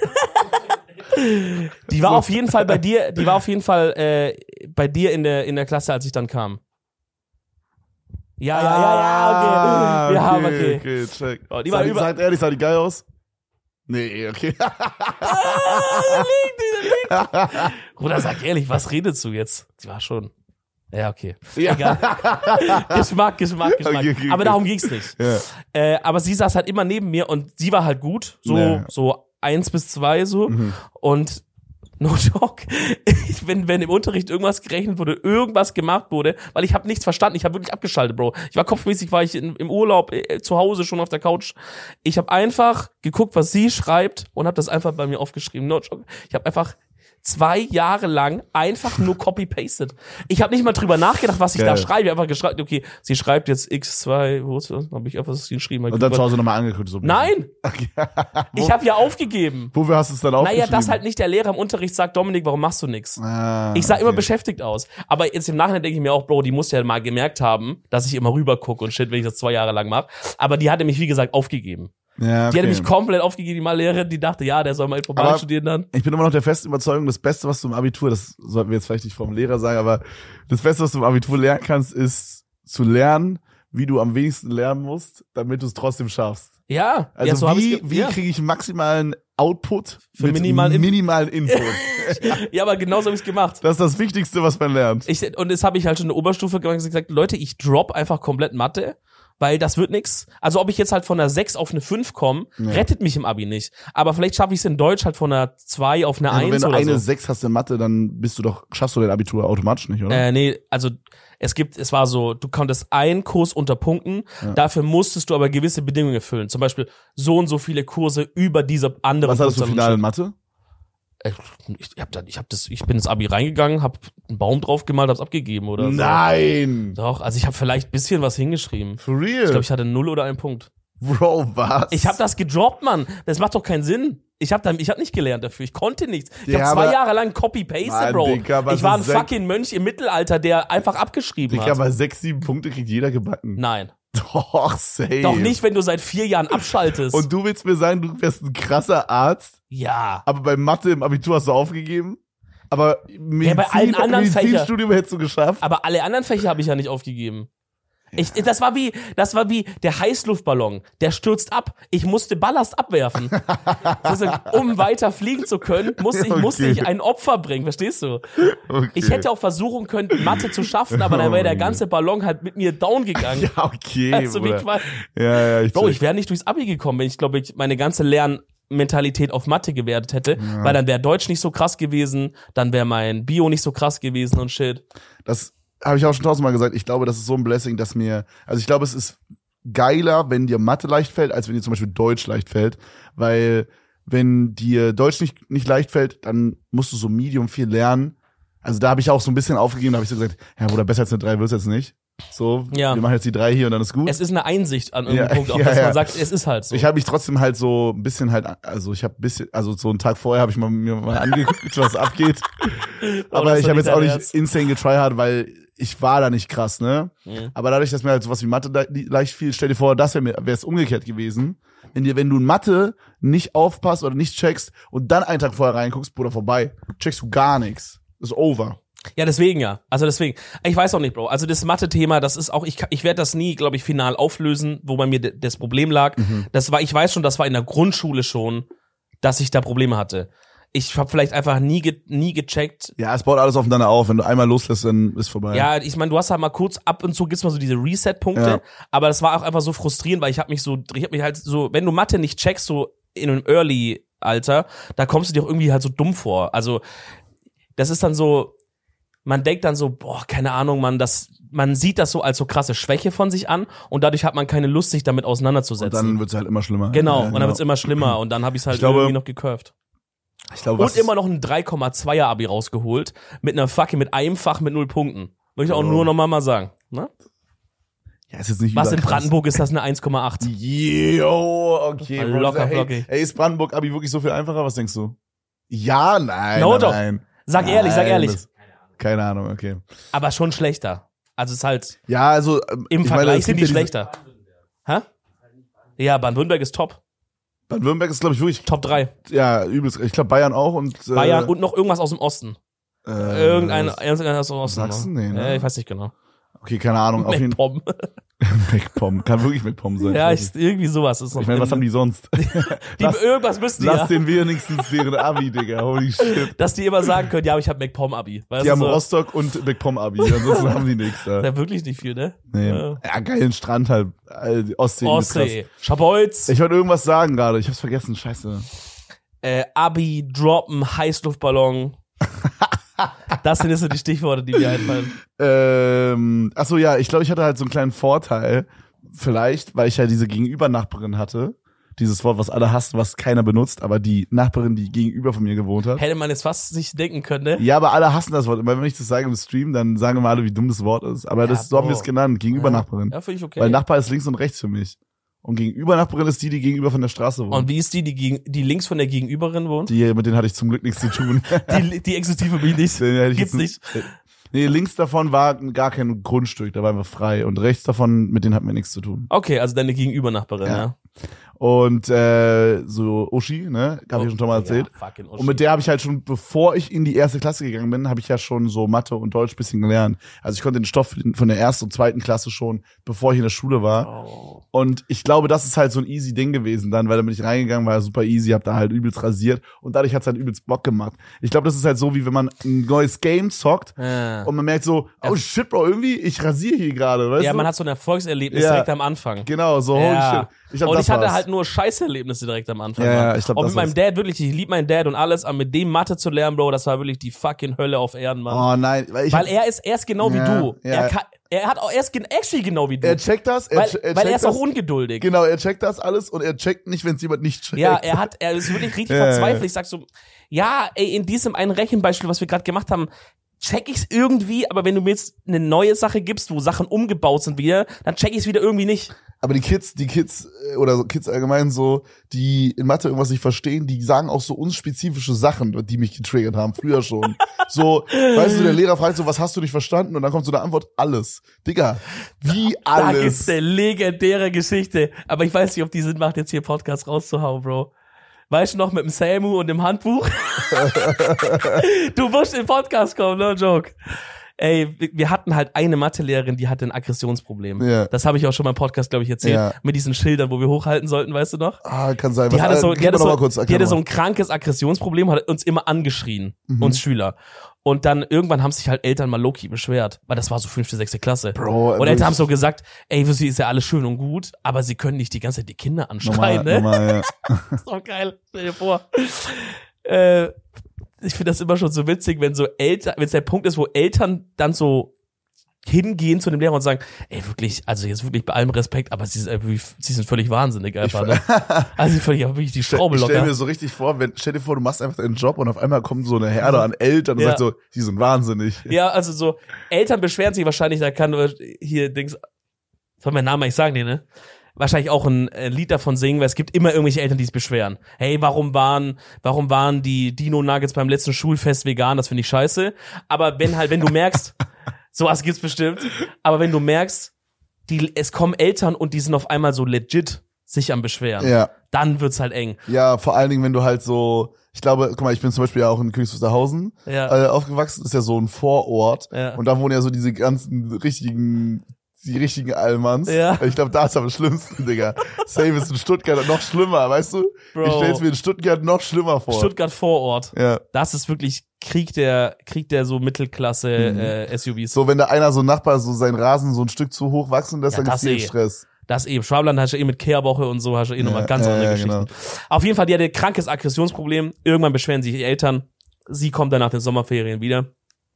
die war auf jeden Fall bei dir, die war auf jeden Fall äh, bei dir in der in der Klasse, als ich dann kam. Ja, ja, ja, ja, okay. Wir haben, okay. okay, check. Oh, die sah, war die, über- sagt ehrlich, sah die geil aus? Nee, okay. Bruder, sag ehrlich, was redest du jetzt? Die war schon. Ja, okay. Ja. Egal. Geschmack, Geschmack, Geschmack. Okay, okay, aber okay. darum ging's nicht. Ja. Äh, aber sie saß halt immer neben mir und sie war halt gut. So, Ja. so eins bis zwei so. Mhm. Und no joke, ich, wenn, wenn im Unterricht irgendwas gerechnet wurde, irgendwas gemacht wurde, weil ich habe nichts verstanden, ich habe wirklich abgeschaltet, Bro. Ich war kopfmäßig, war ich in, im Urlaub, äh, zu Hause schon auf der Couch. Ich habe einfach geguckt, was sie schreibt und habe das einfach bei mir aufgeschrieben. No joke. Ich habe einfach zwei Jahre lang einfach nur copy-pasted. Ich habe nicht mal drüber nachgedacht, was ich Geil. da schreibe. Ich hab einfach geschrieben, okay, sie schreibt jetzt x zwei, wo ist das? Habe ich einfach was geschrieben. Und dann zu Hause nochmal angeguckt. So Nein, Okay. ich habe ja aufgegeben. Wofür hast du es dann aufgeschrieben? Naja, dass halt nicht der Lehrer im Unterricht sagt, Dominik, warum machst du nix? Ah, Ich sah immer okay. beschäftigt aus. Aber jetzt im Nachhinein denke ich mir auch, Bro, die muss ja mal gemerkt haben, dass ich immer rüber gucke und shit, wenn ich das zwei Jahre lang mache. Aber die hatte mich, wie gesagt, aufgegeben. Ja, okay. Die hatte mich komplett aufgegeben, die Mathelehrerin, die dachte, ja, der soll mal Informatik Aber- studieren dann. Ich bin immer noch der festen Überzeugung, das Beste, was du im Abitur, das sollten wir jetzt vielleicht nicht vom Lehrer sagen, aber das Beste, was du im Abitur lernen kannst, ist zu lernen, wie du am wenigsten lernen musst, damit du es trotzdem schaffst. Ja, Also ja, so hab wie, ich's ge- wie ja. kriege ich maximalen Output Für mit minimalen In- minimalen Input? ja, aber genauso habe ich's gemacht. Das ist das Wichtigste, was man lernt. Ich, und das habe ich halt schon in der Oberstufe gemacht und gesagt, Leute, ich drop einfach komplett Mathe, weil das wird nix. Also ob ich jetzt halt von einer sechs auf eine fünf komme, Ja. rettet mich im Abi nicht. Aber vielleicht schaffe ich es in Deutsch halt von einer zwei auf eine Also wenn eins du oder eine so. sechs hast in Mathe, dann bist du doch, schaffst du dein Abitur automatisch nicht, oder? Äh, nee, also es gibt, es war so, du konntest einen Kurs unterpunkten, Ja. dafür musstest du aber gewisse Bedingungen erfüllen. Zum Beispiel so und so viele Kurse über diese andere Was hattest du final in Mathe? Ich, hab da, ich, hab das, ich bin ins Abi reingegangen, hab einen Baum drauf gemalt, hab's abgegeben oder so. Nein! Doch, also ich habe vielleicht ein bisschen was hingeschrieben. For real? Ich glaube, ich hatte null oder einen Punkt. Bro, was? Ich habe das gedroppt, Mann. Das macht doch keinen Sinn. Ich habe ich hab nicht gelernt dafür. Ich konnte nichts. Ich Ja, habe zwei aber- Jahre lang Copy-Paste, Mann, Bro. Digga, aber ich war ein so sech- fucking Mönch im Mittelalter, der einfach abgeschrieben Digga, hat. aber sechs, sieben Punkte kriegt jeder gebacken. Nein. Doch, safe. Doch nicht, wenn du seit vier Jahren abschaltest. Und du willst mir sagen, du wärst ein krasser Arzt, ja. aber bei Mathe im Abitur hast du aufgegeben? Aber Medizin, bei allen anderen Medizinstudium hättest du geschafft? Aber alle anderen Fächer habe ich ja nicht aufgegeben. Ich, das war wie, das war wie der Heißluftballon, der stürzt ab. Ich musste Ballast abwerfen. Also, um weiter fliegen zu können, musste ich, Okay. musste ich ein Opfer bringen, verstehst du? Okay. Ich hätte auch versuchen können, Mathe zu schaffen, aber dann wäre der ganze Ballon halt mit mir down gegangen. Ja, okay, Also, wie Bruder. Quatsch. Ja, ja, ich, Bro, check. ich wäre nicht durchs Abi gekommen, wenn ich, glaube ich, meine ganze Lernmentalität auf Mathe gewertet hätte, Ja. weil dann wäre Deutsch nicht so krass gewesen, dann wäre mein Bio nicht so krass gewesen und shit. Das habe ich auch schon tausendmal gesagt. Ich glaube, das ist so ein Blessing, dass mir, also ich glaube, es ist geiler, wenn dir Mathe leicht fällt, als wenn dir zum Beispiel Deutsch leicht fällt, weil wenn dir Deutsch nicht, nicht leicht fällt, dann musst du so Medium viel lernen. Also da habe ich auch so ein bisschen aufgegeben, da habe ich so gesagt, ja, Bruder, besser als eine drei wird's jetzt nicht. So, Ja. wir machen jetzt die drei hier und dann ist gut. Es ist eine Einsicht an irgendeinem Ja, Punkt, auch ja, dass ja. man sagt, es ist halt so. Ich habe mich trotzdem halt so ein bisschen halt, also ich habe ein bisschen, also so einen Tag vorher habe ich mal, mir mal angeguckt, was abgeht. Aber das ich war habe nicht jetzt auch dein nicht Ernst. insane getryhard, weil ich war da nicht krass, ne? Mhm. Aber dadurch, dass mir halt sowas wie Mathe le leicht fiel, stell dir vor, das wäre es umgekehrt gewesen. Wenn dir, wenn du in Mathe nicht aufpasst oder nicht checkst und dann einen Tag vorher reinguckst, Bruder, vorbei. Checkst du gar nichts. Ist over. Ja, deswegen ja. Also deswegen. Ich weiß auch nicht, Bro. Also das Mathe-Thema, das ist auch, ich, ich werde das nie, glaube ich, final auflösen, wo bei mir de- das Problem lag. Mhm. Das war, ich weiß schon, das war in der Grundschule schon, dass ich da Probleme hatte. Ich habe vielleicht einfach nie, ge, nie gecheckt. Ja, es baut alles aufeinander auf. Wenn du einmal loslässt, dann ist vorbei. Ja, ich meine, du hast halt mal kurz ab und zu gibt's mal so diese Reset-Punkte, Ja. aber das war auch einfach so frustrierend, weil ich habe mich so, ich habe mich halt so, wenn du Mathe nicht checkst, so in einem Early-Alter, da kommst du dir auch irgendwie halt so dumm vor. Also das ist dann so, man denkt dann so, boah, keine Ahnung, man, das, man sieht das so als so krasse Schwäche von sich an und dadurch hat man keine Lust, sich damit Und auseinanderzusetzen. dann wird's halt immer schlimmer. genau, Ja, und dann wird's immer schlimmer und dann habe ich's halt Ich glaube, irgendwie noch gecurved. Ich glaube, Und immer noch ein drei Komma zweier Abi rausgeholt mit einer fucking, mit einem Fach mit null Punkten. Würde ich auch Oh. nur noch mal mal sagen. Ne? Ja, ist jetzt nicht Was in überkrass. Brandenburg ist das eine eins Komma acht? Yo, okay. Bro. Locker, hey, flockig. Ey, ist Brandenburg Abi wirklich so viel einfacher? Was denkst du? Ja, nein, No, nein, doch. nein. Sag ehrlich, sag Nein, ehrlich. das- Keine Ahnung, okay. Aber schon schlechter. Also es ist halt, Ja, also ähm, im ich Vergleich meine, es sind gibt die ja diese- schlechter. Hä? Ja, Baden-Württemberg ist top. Baden-Württemberg ist, glaube ich, wirklich, Top drei. ja, übelst. Ich glaube, Bayern auch und äh, Bayern und noch irgendwas aus dem Osten. äh, Irgendein, irgendein aus dem Osten. Sachsen? noch. Nee, ne? Äh, ich weiß nicht genau. Okay, keine Ahnung. Auf jeden Fall. MacPom. MacPom. Kann wirklich MacPom sein. Ja, weiß ich, nicht. irgendwie sowas ist noch. ich meine, was haben die sonst? die lass- irgendwas müssen die Lass ja. den wenigstens deren Abi, Digga. Holy shit. Dass die immer sagen können, ja, aber ich habe MacPom-Abi. Weißt Die du, haben so, Rostock und MacPom-Abi. Ansonsten haben die nichts da. ist ja wirklich nicht viel, ne? Nee. Ja. Ja, geilen Strand halt. Äh, Ostsee. ist krass. Ostsee, Schabolz, Ich wollte irgendwas sagen gerade. Ich hab's vergessen. Scheiße. äh, Abi, Droppen, Heißluftballon. Das sind jetzt so die Stichworte, die mir einfallen. Ähm, ach so, ja, ich glaube, ich hatte halt so einen kleinen Vorteil. Vielleicht, weil ich ja diese Gegenübernachbarin hatte. Dieses Wort, was alle hassen, was keiner benutzt, aber die Nachbarin, die gegenüber von mir gewohnt hat. Hätte man jetzt fast sich denken können, ne? Ja, aber alle hassen das Wort. Immer wenn ich das sage im Stream, dann sagen immer alle, wie dumm das Wort ist. Aber Ja, das, so haben wir Bro. es genannt. Gegenübernachbarin. Ja, finde ich okay. Weil Nachbar ist links und rechts für mich. Und Gegenübernachbarin ist die, die gegenüber von der Straße wohnt. Und wie ist die, die, gegen, die links von der Gegenüberin wohnt? Die, mit denen hatte ich zum Glück nichts zu tun. Die, die existiert für mich nicht. Den hätte ich Gibt's jetzt nicht. Nee, links davon war gar kein Grundstück, da waren wir frei. Und rechts davon, mit denen hatten wir nichts zu tun. Okay, also deine Gegenübernachbarin, ja. Ja. Und äh, so Uschi, ne, habe ich schon schon mal erzählt. Ja, fucking Und mit der habe ich halt schon, bevor ich in die erste Klasse gegangen bin, habe ich ja schon so Mathe und Deutsch bisschen gelernt. Also ich konnte den Stoff von der ersten und zweiten Klasse schon, bevor ich in der Schule war. Oh. Und ich glaube, das ist halt so ein easy Ding gewesen dann, weil da bin ich reingegangen, war super easy, hab da halt übelst rasiert und dadurch hat's halt übelst Bock gemacht. Ich glaube, das ist halt so, wie wenn man ein neues Game zockt Ja, und man merkt so, oh shit, Bro, irgendwie, ich rasiere hier gerade, weißt ja du? man hat so ein Erfolgserlebnis Ja. direkt am Anfang. Genau, so, holy Ja. shit. Ich glaub, und das ich hatte war's. halt nur Scheißerlebnisse direkt am Anfang. Ja, Mann. ja, ich glaub, und das mit meinem war's. Dad wirklich, ich lieb meinen Dad und alles, aber mit dem Mathe zu lernen, Bro, das war wirklich die fucking Hölle auf Erden, Mann. Oh nein, weil ich Weil er ist, er ist genau wie Ja, du. ja. Er, kann, er hat auch, er ist gen- actually genau wie du. er checkt das, er, weil, che- er weil checkt er ist das, auch ungeduldig. genau, er checkt das alles und er checkt nicht, wenn es jemand nicht checkt. Ja, er hat, er ist wirklich richtig Ja, verzweifelt. ja. Ich sag so, ja, ey, in diesem einen Rechenbeispiel, was wir gerade gemacht haben, check ich's irgendwie, aber wenn du mir jetzt eine neue Sache gibst, wo Sachen umgebaut sind wieder, dann check ich's wieder irgendwie nicht. Aber die Kids, die Kids äh, oder so Kids allgemein so, die in Mathe irgendwas nicht verstehen, die sagen auch so unspezifische Sachen, die mich getriggert haben, früher schon. So, weißt du, der Lehrer fragt so, was hast du nicht verstanden? Und dann kommt so eine Antwort, alles. Digga, wie Da gibt's alles? eine legendäre Geschichte. Aber ich weiß nicht, ob die Sinn macht, jetzt hier Podcast rauszuhauen, Bro. Weißt du noch, mit dem Samu und dem Handbuch? Du musst in den Podcast kommen, no joke. Ey, wir hatten halt eine Mathelehrerin, die hatte ein Aggressionsproblem. Ja. Das habe ich auch schon mal im Podcast, glaube ich, erzählt. Ja. Mit diesen Schildern, wo wir hochhalten sollten, weißt du noch? Ah, kann sein. Die Was, hatte so, gib die hatte mir noch so, mal kurz, die erklär hatte so mal. ein krankes Aggressionsproblem, hat uns immer angeschrien, Mhm. uns Schüler. Und dann irgendwann haben sich halt Eltern mal low-key beschwert, weil das war so fünfte, sechste Klasse. Bro, und wirklich. Eltern haben so gesagt, ey, für sie ist ja alles schön und gut, aber sie können nicht die ganze Zeit die Kinder anschreien, Normal, ne? normal, ja. Das ist doch geil, stell dir vor. Äh, ich finde das immer schon so witzig, wenn so Eltern, wenn es der Punkt ist, wo Eltern dann so hingehen zu dem Lehrer und sagen, ey, wirklich, also jetzt wirklich bei allem Respekt, aber sie, äh, sie sind völlig wahnsinnig einfach, ne? Also sie sind völlig, wirklich die Schraube Ich stell locker. mir so richtig vor, wenn, stell dir vor, du machst einfach deinen Job und auf einmal kommt so eine Herde an Eltern und Ja. sagt so, die sind wahnsinnig. Ja, also so, Eltern beschweren sich wahrscheinlich, da kann hier Dings, soll mein Name eigentlich sagen, nee, ne? Wahrscheinlich auch ein, ein Lied davon singen, weil es gibt immer irgendwelche Eltern, die es beschweren. Hey, warum waren, warum waren die Dino Nuggets beim letzten Schulfest vegan? Das finde ich scheiße. Aber wenn halt, wenn du merkst, sowas gibt's bestimmt, aber wenn du merkst, die, es kommen Eltern und die sind auf einmal so legit sich am Beschweren, Ja. dann wird's halt eng. Ja, vor allen Dingen, wenn du halt so, ich glaube, guck mal, ich bin zum Beispiel ja auch in Königs Wusterhausen Ja. äh, aufgewachsen, ist ja so ein Vorort Ja. und da wohnen ja so diese ganzen richtigen, die richtigen Allmanns. Ja. Ich glaube, da ist am schlimmsten, Digga. Save ist in Stuttgart noch schlimmer, weißt du? Bro. Ich stell's mir in Stuttgart noch schlimmer vor. Stuttgart Vorort. Ja. Das ist wirklich Krieg der, Krieg der so Mittelklasse Mhm. äh, S U Vs. So, wenn da einer so ein Nachbar so seinen Rasen so ein Stück zu hoch wachsen lässt, Ja, dann das gibt's eh eh. Stress. Das eben. Schwabenland hast du eh mit Kehrwoche und so, hast du eh nochmal Ja, ganz ja, andere ja, Geschichten. genau. Auf jeden Fall, die hatte ein krankes Aggressionsproblem. Irgendwann beschweren sich die Eltern. Sie kommt dann nach den Sommerferien wieder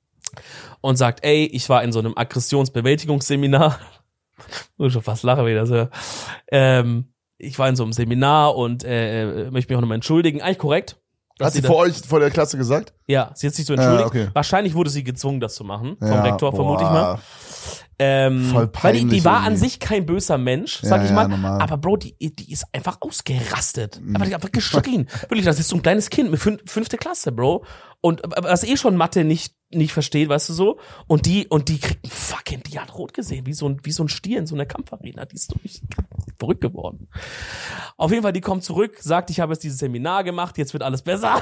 und sagt, ey, ich war in so einem Aggressionsbewältigungsseminar. Muss ich schon fast lachen, wie das höre. Ähm, ich war in so einem Seminar und äh, möchte mich auch nochmal entschuldigen. Eigentlich korrekt. dass Hat sie da- vor euch, vor der Klasse gesagt? Ja, sie hat sich so entschuldigt. Ah, okay. Wahrscheinlich wurde sie gezwungen, das zu machen. Vom Ja, Rektor, vermute ich mal. boah. Ähm, Voll weil die, die peinlich war an irgendwie. sich kein böser Mensch, sag Ja, ich ja, mal. normal. Aber Bro, die, die ist einfach ausgerastet. Aber die hat einfach geschrien. Wirklich, das ist so ein kleines Kind mit fün fünfte Klasse, Bro. Und äh, was eh schon Mathe nicht nicht versteht, weißt du so. Und die und die kriegt ein fucking, die hat rot gesehen, wie so ein wie so ein Stier in so einer Kampfarena. Die ist durch verrückt geworden. Auf jeden Fall, die kommt zurück, sagt, ich habe jetzt dieses Seminar gemacht, jetzt wird alles besser.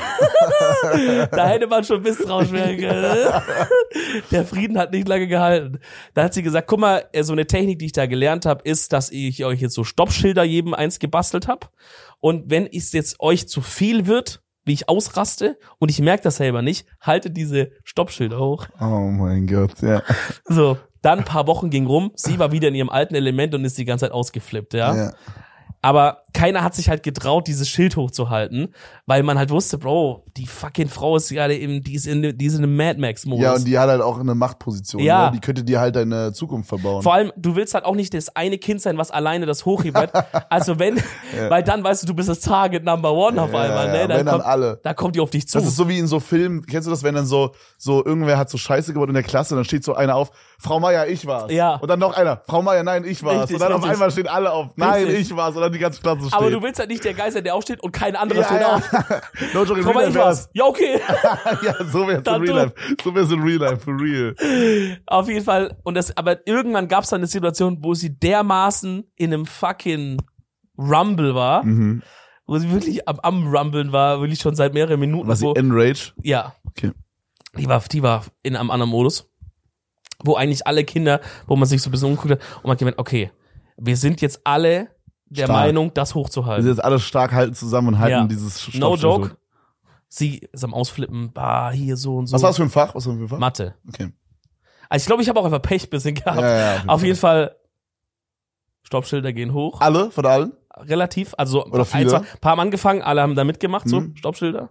Da hätte man schon misstrauisch werden können. Der Frieden hat nicht lange gehalten. Da hat sie gesagt, guck mal, so eine Technik, die ich da gelernt habe, ist, dass ich euch jetzt so Stoppschilder jedem eins gebastelt habe. Und wenn es jetzt euch zu viel wird, wie ich ausraste und ich merke das selber nicht, haltet diese Stoppschilder hoch. Oh mein Gott, ja. So, dann ein paar Wochen ging rum, sie war wieder in ihrem alten Element und ist die ganze Zeit ausgeflippt, ja. ja. Aber keiner hat sich halt getraut, dieses Schild hochzuhalten, weil man halt wusste, Bro, die fucking Frau ist gerade im, die ist in, die ist in einem Mad Max-Modus. Ja, und die hat halt auch eine Machtposition. Ja. Ne? Die könnte dir halt deine Zukunft verbauen. Vor allem, du willst halt auch nicht das eine Kind sein, was alleine das hochhebt. Also wenn, weil dann weißt du, du bist das Target Number One auf Ja, einmal, ja, ne? wenn Dann dann kommt, alle. da kommt die auf dich zu. Das ist so wie in so Filmen, kennst du das, wenn dann so, so irgendwer hat so Scheiße gebaut in der Klasse, dann steht so einer auf, Frau Meier, ich war's. Ja. Und dann noch einer, Frau Meier, nein, ich war's. Richtig, und dann auf richtig. einmal stehen alle auf, nein, Richtig. ich war's. Und dann die ganze Klasse steht. Aber du willst halt nicht der Geist sein, der aufsteht und kein anderer ja, steht ja. auf. No joke, in Komm mal, real ich life war's. wär's. Ja, okay. Ja, so wär's in Dann real du. life. So wär's in real life, for real. Auf jeden Fall. Und das, aber irgendwann gab's dann eine Situation, wo sie dermaßen in einem fucking Rumble war, Mhm. wo sie wirklich am, am Rumblen war, wirklich schon seit mehreren Minuten. War sie wo, Enrage? ja. Okay. Die war, die war in einem anderen Modus, wo eigentlich alle Kinder, wo man sich so ein bisschen umguckt hat und man hat gemerkt, okay, wir sind jetzt alle der Stark. Meinung, das Wir hochzuhalten. sind jetzt alle stark halten zusammen und halten Ja. dieses Stoppschild No hoch. joke. Sie ist am Ausflippen, bah, hier so und so. Was war das für ein Fach? Was war das für ein Fach? Mathe. Okay. Also ich glaube, ich habe auch einfach Pech ein bisschen gehabt. Ja, ja, Auf jeden Fall, Stoppschilder gehen hoch. Alle? Von allen? Relativ, also Oder ein, viele? zwei, paar haben angefangen, alle haben da mitgemacht, so, Mhm. Stoppschilder.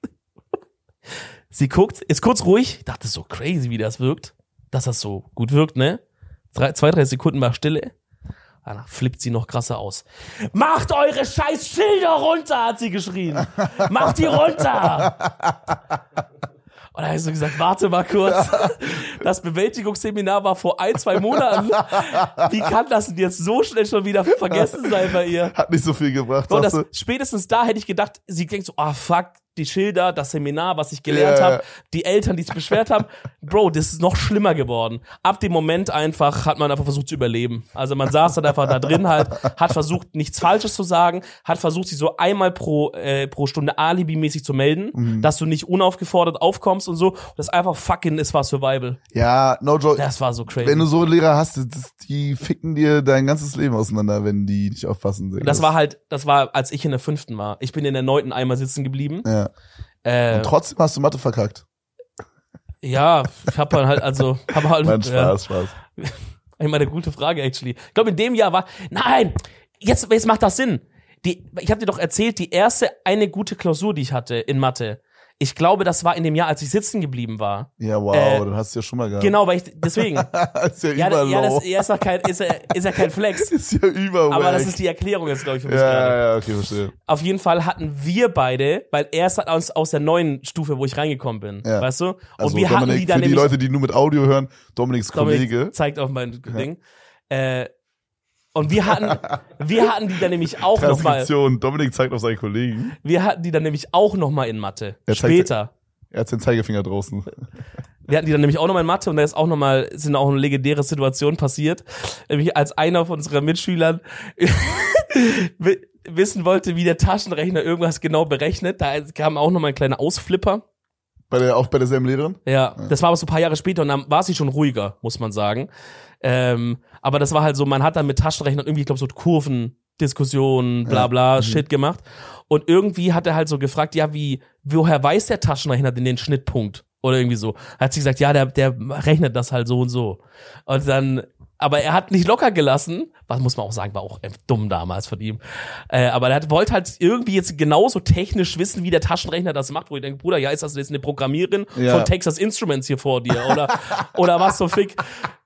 Sie guckt, ist kurz ruhig, ich dachte so crazy, wie das wirkt, dass das so gut wirkt, ne? Drei, zwei, drei Sekunden war Stille. Danach flippt sie noch krasser aus. Macht eure scheiß Schilder runter, hat sie geschrien. Macht die runter. Und da habe ich so gesagt, warte mal kurz. Das Bewältigungsseminar war vor ein, zwei Monaten. Wie kann das denn jetzt so schnell schon wieder vergessen sein bei ihr? Hat nicht so viel gebracht, Und sagst das, du? spätestens da hätte ich gedacht, sie denkt so, ah oh, fuck, die Schilder, das Seminar, was ich gelernt Ja. habe, die Eltern, die sich beschwert haben. Bro, das ist noch schlimmer geworden. Ab dem Moment einfach hat man einfach versucht zu überleben. Also man saß dann einfach da drin halt, hat versucht, nichts Falsches zu sagen, hat versucht, sich so einmal pro, äh, pro Stunde alibimäßig zu melden, Mhm. dass du nicht unaufgefordert aufkommst und so. Das ist einfach fucking, es war Survival. Ja, no joke. Das war so crazy. Wenn du so Lehrer hast, das, die ficken dir dein ganzes Leben auseinander, wenn die dich aufpassen. Das war halt, das war, als ich in der fünften war. Ich bin in der neunten einmal sitzen geblieben. Ja. Äh, Und trotzdem hast du Mathe verkackt. ja, ich hab dann halt, also, hab halt, Nein, Spaß, Spaß. Ja, eigentlich mal eine gute Frage, actually. Ich glaube, in dem Jahr war, nein, jetzt, jetzt macht das Sinn. Die, ich habe dir doch erzählt, die erste eine gute Klausur, die ich hatte in Mathe. Ich glaube, das war in dem Jahr, als ich sitzen geblieben war. Ja, wow, Äh, dann hast du ja schon mal gehabt. Genau, weil ich, deswegen. ist ja, Ja, überlow. ja, das ja, ist, ja kein, ist, ja, ist ja kein Flex. ist ja über. Aber das ist die Erklärung jetzt, glaube ich, für mich ja, gerade. ja, ja, okay, verstehe. Auf jeden Fall hatten wir beide, weil er ist halt aus, aus der neuen Stufe, wo ich reingekommen bin, Ja. weißt du? Und Also wir Dominik, hatten die dann für die nämlich, Leute, die nur mit Audio hören, Dominiks Dominik Kollege. zeigt auf mein Ding. Äh, und wir hatten, wir hatten die dann nämlich auch noch mal, Transkription, Dominik zeigt auf seinen Kollegen. wir hatten die dann nämlich auch noch mal in Mathe. Er zeigt- Später. Er hat den Zeigefinger draußen. Wir hatten die dann nämlich auch noch mal in Mathe und da ist auch noch mal, sind auch eine legendäre Situation passiert. Nämlich als einer von unseren Mitschülern wi- wissen wollte, wie der Taschenrechner irgendwas genau berechnet, da kam auch noch mal ein kleiner Ausflipper. Bei der, auch bei derselben Lehrerin? Ja, das war aber so ein paar Jahre später und dann war sie schon ruhiger, muss man sagen. Ähm, aber das war halt so, man hat dann mit Taschenrechnern irgendwie, ich glaube, so Kurvendiskussionen, bla Ja. bla, Mhm. Shit gemacht. Und irgendwie hat er halt so gefragt, ja, wie, woher weiß der Taschenrechner denn den Schnittpunkt? Oder irgendwie so. Hat sie gesagt, ja, der, der rechnet das halt so und so. Und dann, aber er hat nicht locker gelassen, was muss man auch sagen, war auch dumm damals von ihm. Äh, aber er hat, wollte halt irgendwie jetzt genauso technisch wissen, wie der Taschenrechner das macht, wo ich denke, Bruder, ja, ist das jetzt eine Programmiererin Ja. von Texas Instruments hier vor dir? Oder, oder was so fick?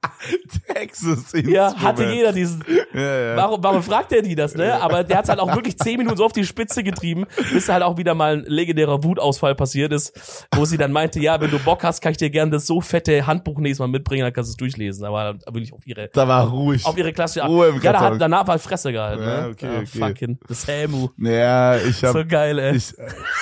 Texas Ja, hatte jeder diesen. Ja, ja. Warum, warum fragt er die das, ne? Aber der hat's halt auch wirklich zehn Minuten so auf die Spitze getrieben, bis halt auch wieder mal ein legendärer Wutausfall passiert ist, wo sie dann meinte, ja, wenn du Bock hast, kann ich dir gerne das so fette Handbuch nächstes Mal mitbringen, dann kannst du es durchlesen. Aber dann will ich auf ihre, Da war ruhig. auf ihre klassische Ruhe im Ja, da Karton. hat danach war Fresse gehalten, Ja, ne? okay, Ah, okay. Fucking, das Samu. Naja, ich hab. So geil, ey. ich,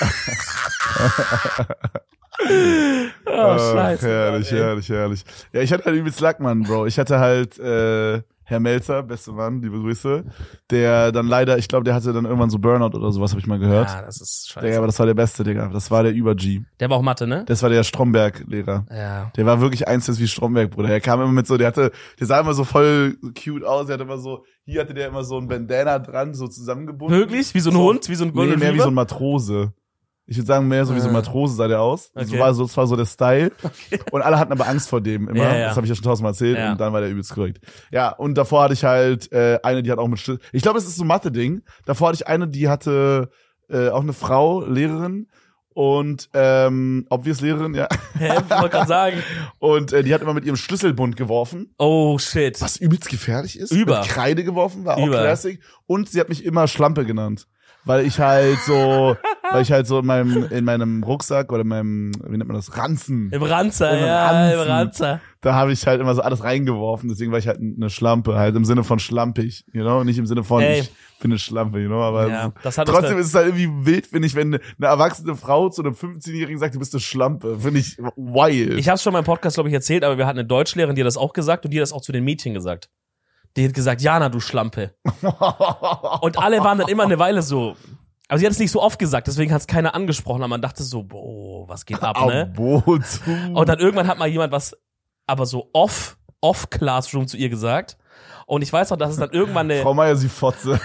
oh, Ach, scheiße. herrlich, Mann, ey. herrlich, herrlich. Ja, ich hatte halt übelst Lack, Mann, Bro. Ich hatte halt äh, Herr Melzer, beste Mann, liebe Grüße, der dann leider, ich glaube, der hatte dann irgendwann so Burnout oder sowas, habe ich mal gehört. Ja, das ist scheiße. Der, aber das war der Beste, Digga. Das war der Über-G. Der war auch Mathe, ne? Das war der Stromberg-Lehrer. Ja. Der war wirklich eins wie Stromberg, Bruder. Der kam immer mit so, der hatte, der sah immer so voll cute aus. Der hatte immer so, hier hatte der immer so ein Bandana dran, so zusammengebunden. Wirklich? Wie so ein So- Hund? Wie so ein Nee, Golden mehr wie so ein Retriever? Matrose. Ich würde sagen, mehr so wie so ein Ah. Matrose sah der aus. Das, Okay. war so, das war so der Style. Und alle hatten aber Angst vor dem immer. Ja, ja. Das habe ich ja schon tausendmal erzählt. Ja. Und dann war der übelst korrekt. Ja, und davor hatte ich halt äh, eine, die hat auch mit Schlüssel. Ich glaube, es ist so ein Mathe-Ding. Davor hatte ich eine, die hatte äh, auch eine Frau, Lehrerin. Und ähm, obvious Lehrerin, ja. Hä? Ich wollte gerade sagen. Und äh, die hat immer mit ihrem Schlüsselbund geworfen. Oh, shit. Was übelst gefährlich ist. Über. Mit Kreide geworfen, war auch Über. Classic. Und sie hat mich immer Schlampe genannt. Weil ich halt so, weil ich halt so in meinem, in meinem Rucksack oder in meinem, wie nennt man das, Ranzen, Im Ranzer, Im ja, Ranzen. im Ranzer. da habe ich halt immer so alles reingeworfen. Deswegen war ich halt eine Schlampe, halt im Sinne von schlampig, you know, nicht im Sinne von, Ey. ich bin eine Schlampe, you know, aber Ja, das hat uns trotzdem eine- ist es halt irgendwie wild, finde ich, wenn eine, eine erwachsene Frau zu einem fünfzehnjährigen sagt, du bist eine Schlampe, finde ich wild. Ich habe es schon mal im Podcast, glaube ich, erzählt, aber wir hatten eine Deutschlehrerin, die hat das auch gesagt und die hat das auch zu den Mädchen gesagt. Die hat gesagt, Jana, du Schlampe. Und alle waren dann immer eine Weile so. Aber sie hat es nicht so oft gesagt, deswegen hat es keiner angesprochen, aber man dachte so, boah, was geht ab, ne? Abo zu. Und dann irgendwann hat mal jemand was, aber so off, off Classroom zu ihr gesagt. Und ich weiß noch, dass es dann irgendwann eine, Frau Meier, sie Fotze.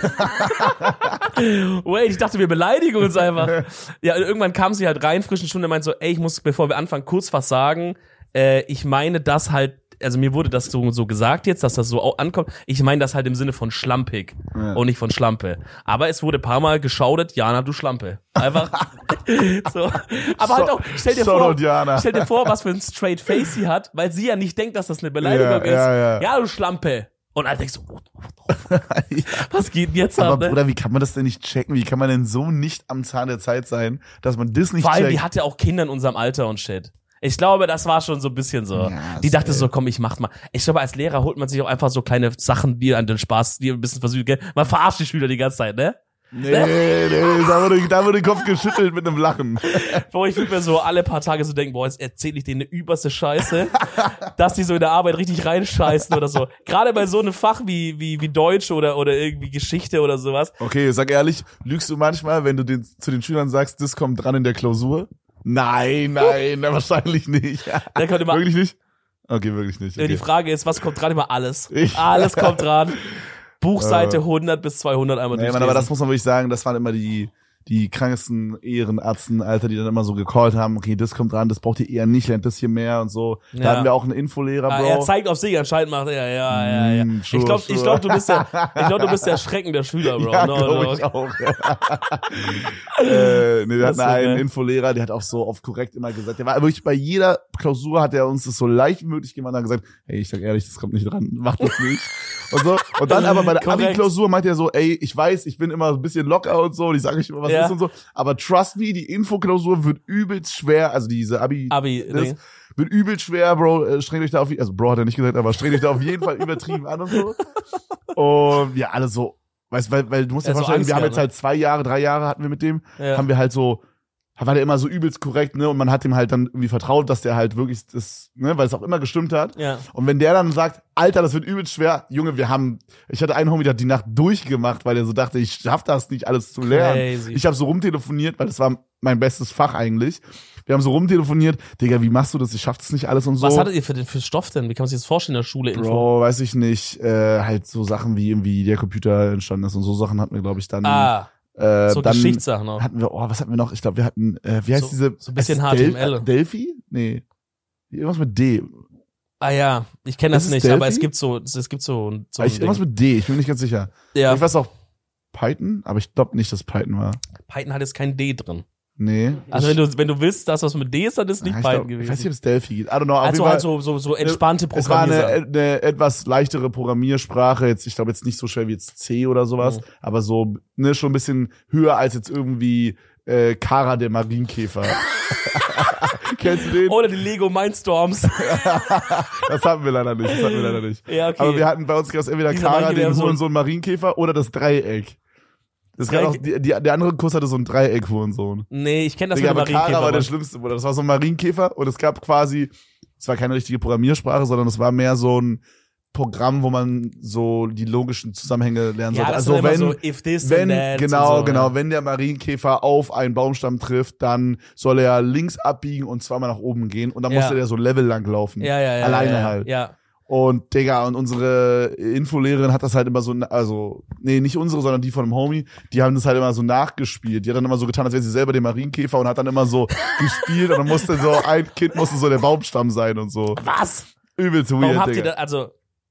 wait, ich dachte, wir beleidigen uns einfach. Ja, und irgendwann kam sie halt rein, frischen Stunde, meint so, ey, ich muss, bevor wir anfangen, kurz was sagen. Äh, ich meine das halt, also mir wurde das so, so gesagt jetzt, dass das so au- ankommt. Ich meine das halt im Sinne von schlampig Ja. und nicht von Schlampe. Aber es wurde ein paar Mal geschaudet, Jana, du Schlampe. Einfach so. Aber halt auch, stell dir vor, Shoutout Jana. stell dir vor, was für ein straight Face sie hat, weil sie ja nicht denkt, dass das eine Beleidigung Ja, ist. ja, ja. du Schlampe. Und dann denkst du, what the fuck? Was geht denn jetzt ab, Aber ne? Bruder, wie kann man das denn nicht checken? Wie kann man denn so nicht am Zahn der Zeit sein, dass man das nicht Vor allem, die checkt? hatte auch Kinder in unserem Alter und shit. Ich glaube, das war schon so ein bisschen so. Ja, die dachte safe. so, komm, ich mach's mal. Ich glaube, als Lehrer holt man sich auch einfach so kleine Sachen, die an den Spaß, die ein bisschen versuchen, gell? Man verarscht die Schüler die ganze Zeit, ne? Nee, nee, da wurde, da wurde der Kopf geschüttelt mit einem Lachen. Bro, ich würde mir so alle paar Tage so denken, boah, jetzt erzähl ich denen eine überste Scheiße, dass die so in der Arbeit richtig reinscheißen oder so. Gerade bei so einem Fach wie, wie, wie Deutsch oder, oder irgendwie Geschichte oder sowas. Okay, sag ehrlich, lügst du manchmal, wenn du den, zu den Schülern sagst, das kommt dran in der Klausur? Nein, nein, wahrscheinlich nicht. Der kommt immer, Wirklich nicht? Okay, wirklich nicht. Okay. Die Frage ist, was kommt dran? Immer alles. Ich- Alles kommt dran. Buchseite hundert bis zweihundert einmal Nee, Mann, durchlesen. aber das muss man wirklich sagen, das waren immer die, die krankesten Ehrenärzten, Alter, die dann immer so gecallt haben, okay, das kommt dran, das braucht ihr eher nicht, lernt das hier mehr und so. Da Ja. hatten wir auch einen Infolehrer, Ah, Bro. er zeigt auf sich, anscheinend macht er, ja, ja, ja. Mm, Ich sure, glaube, ich sure. glaub, du bist der, ich glaub, du bist der Schrecken der Schüler, Bro. Ja, no, glaube no. ich auch. äh, nee, wir Das hatten ist so einen geil. Infolehrer, der hat auch so oft korrekt immer gesagt, der war wirklich bei jeder Klausur hat er uns das so leicht wie möglich gemacht und hat gesagt, hey, ich sag ehrlich, das kommt nicht dran, mach das nicht. Und so. Und dann aber bei der Korrekt. Abi-Klausur meint er so, ey, ich weiß, ich bin immer ein bisschen locker und so, und ich sage euch immer, was Ja. ist und so, aber trust me, die Infoklausur wird übelst schwer, also diese Abi, Abi, das Ding. wird übelst schwer, Bro, äh, strengt euch da auf, also Bro hat er nicht gesagt, aber strengt euch da auf jeden Fall übertrieben an und so. Und ja, alle so, weißt, weil, weil du musst dir Ja, so vorstellen, Angst wir haben gehabt, jetzt halt zwei Jahre, drei Jahre hatten wir mit dem, Ja. haben wir halt so, war der immer so übelst korrekt, ne, und man hat ihm halt dann irgendwie vertraut, dass der halt wirklich das, ne, weil es auch immer gestimmt hat. Ja. Und wenn der dann sagt, Alter, das wird übelst schwer, Junge, wir haben, ich hatte einen Homie, der hat die Nacht durchgemacht, weil er so dachte, ich schaff das nicht alles zu lernen. Crazy. Ich habe so rumtelefoniert, weil das war mein bestes Fach eigentlich. Wir haben so rumtelefoniert, Digga, wie machst du das? Ich schaff das nicht alles und so. Was hattet ihr für den für Stoff denn? Wie kann man sich das vorstellen in der Schule? Info? Bro, weiß ich nicht, äh, halt so Sachen wie irgendwie der Computer entstanden ist und so Sachen hatten wir, glaube ich, dann. Ah, äh, so dann Geschichtssachen auch. hatten wir, oh, was hatten wir noch? Ich glaube, wir hatten, äh, wie heißt So- diese? so ein bisschen heißt H T M L. Del äh, Delphi? Nee. Irgendwas mit D. Ah ja, ich kenne das Ist es nicht, Delphi? aber es gibt so, es gibt so, so ein ich, irgendwas Ding. mit D, ich bin mir nicht ganz sicher. Ja, Ich weiß auch Python, aber ich glaube nicht, dass Python war. Python hat jetzt kein D drin. Nee. Also ich, wenn du, wenn du willst, dass was mit D ist, dann ist es nicht Ah, ich, Python glaub, ich weiß gewesen. nicht, ob es Delphi geht. I don't know. Auf Also jeden halt Fall, so, so, so entspannte es war eine, Programmiersachen. eine etwas leichtere Programmiersprache. Jetzt, ich glaube jetzt nicht so schwer wie jetzt C oder sowas, Mhm. aber so, ne, schon ein bisschen höher als jetzt irgendwie äh, Kara der Marienkäfer. Kennst du den? Oder die Lego Mindstorms. Das hatten wir leider nicht. Das hatten wir leider nicht. Ja, okay. Aber wir hatten bei uns gab's entweder Diese Kara, Marienkäfer den haben so- Hurensohn Marienkäfer oder das Dreieck. Das gab auch, Dreieck- die, die, der andere Kurs hatte so ein Dreieck-Hurensohn. nee, ich kenne das Digga, mit aber Kara Marienkäfer. war der Mann. schlimmste, Bruder. Das war so ein Marienkäfer und es gab quasi, es war keine richtige Programmiersprache, sondern es war mehr so ein Programm, wo man so die logischen Zusammenhänge lernen Ja, sollte. das Also ist immer wenn, so, if this wenn, and that genau, und so, genau, ja. wenn der Marienkäfer auf einen Baumstamm trifft, dann soll er links abbiegen und zweimal nach oben gehen und dann Ja. musste der so Level lang laufen. Ja, ja, ja. Alleine ja, ja. halt. Ja. Und Digga, und unsere Infolehrerin hat das halt immer so, also, nee, nicht unsere, sondern die von einem Homie, die haben das halt immer so nachgespielt. Die hat dann immer so getan, als wäre sie selber der Marienkäfer und hat dann immer so gespielt und dann musste so, ein Kind musste so der Baumstamm sein und so. Was? Übelst weird, Warum habt Digga. ihr da, also,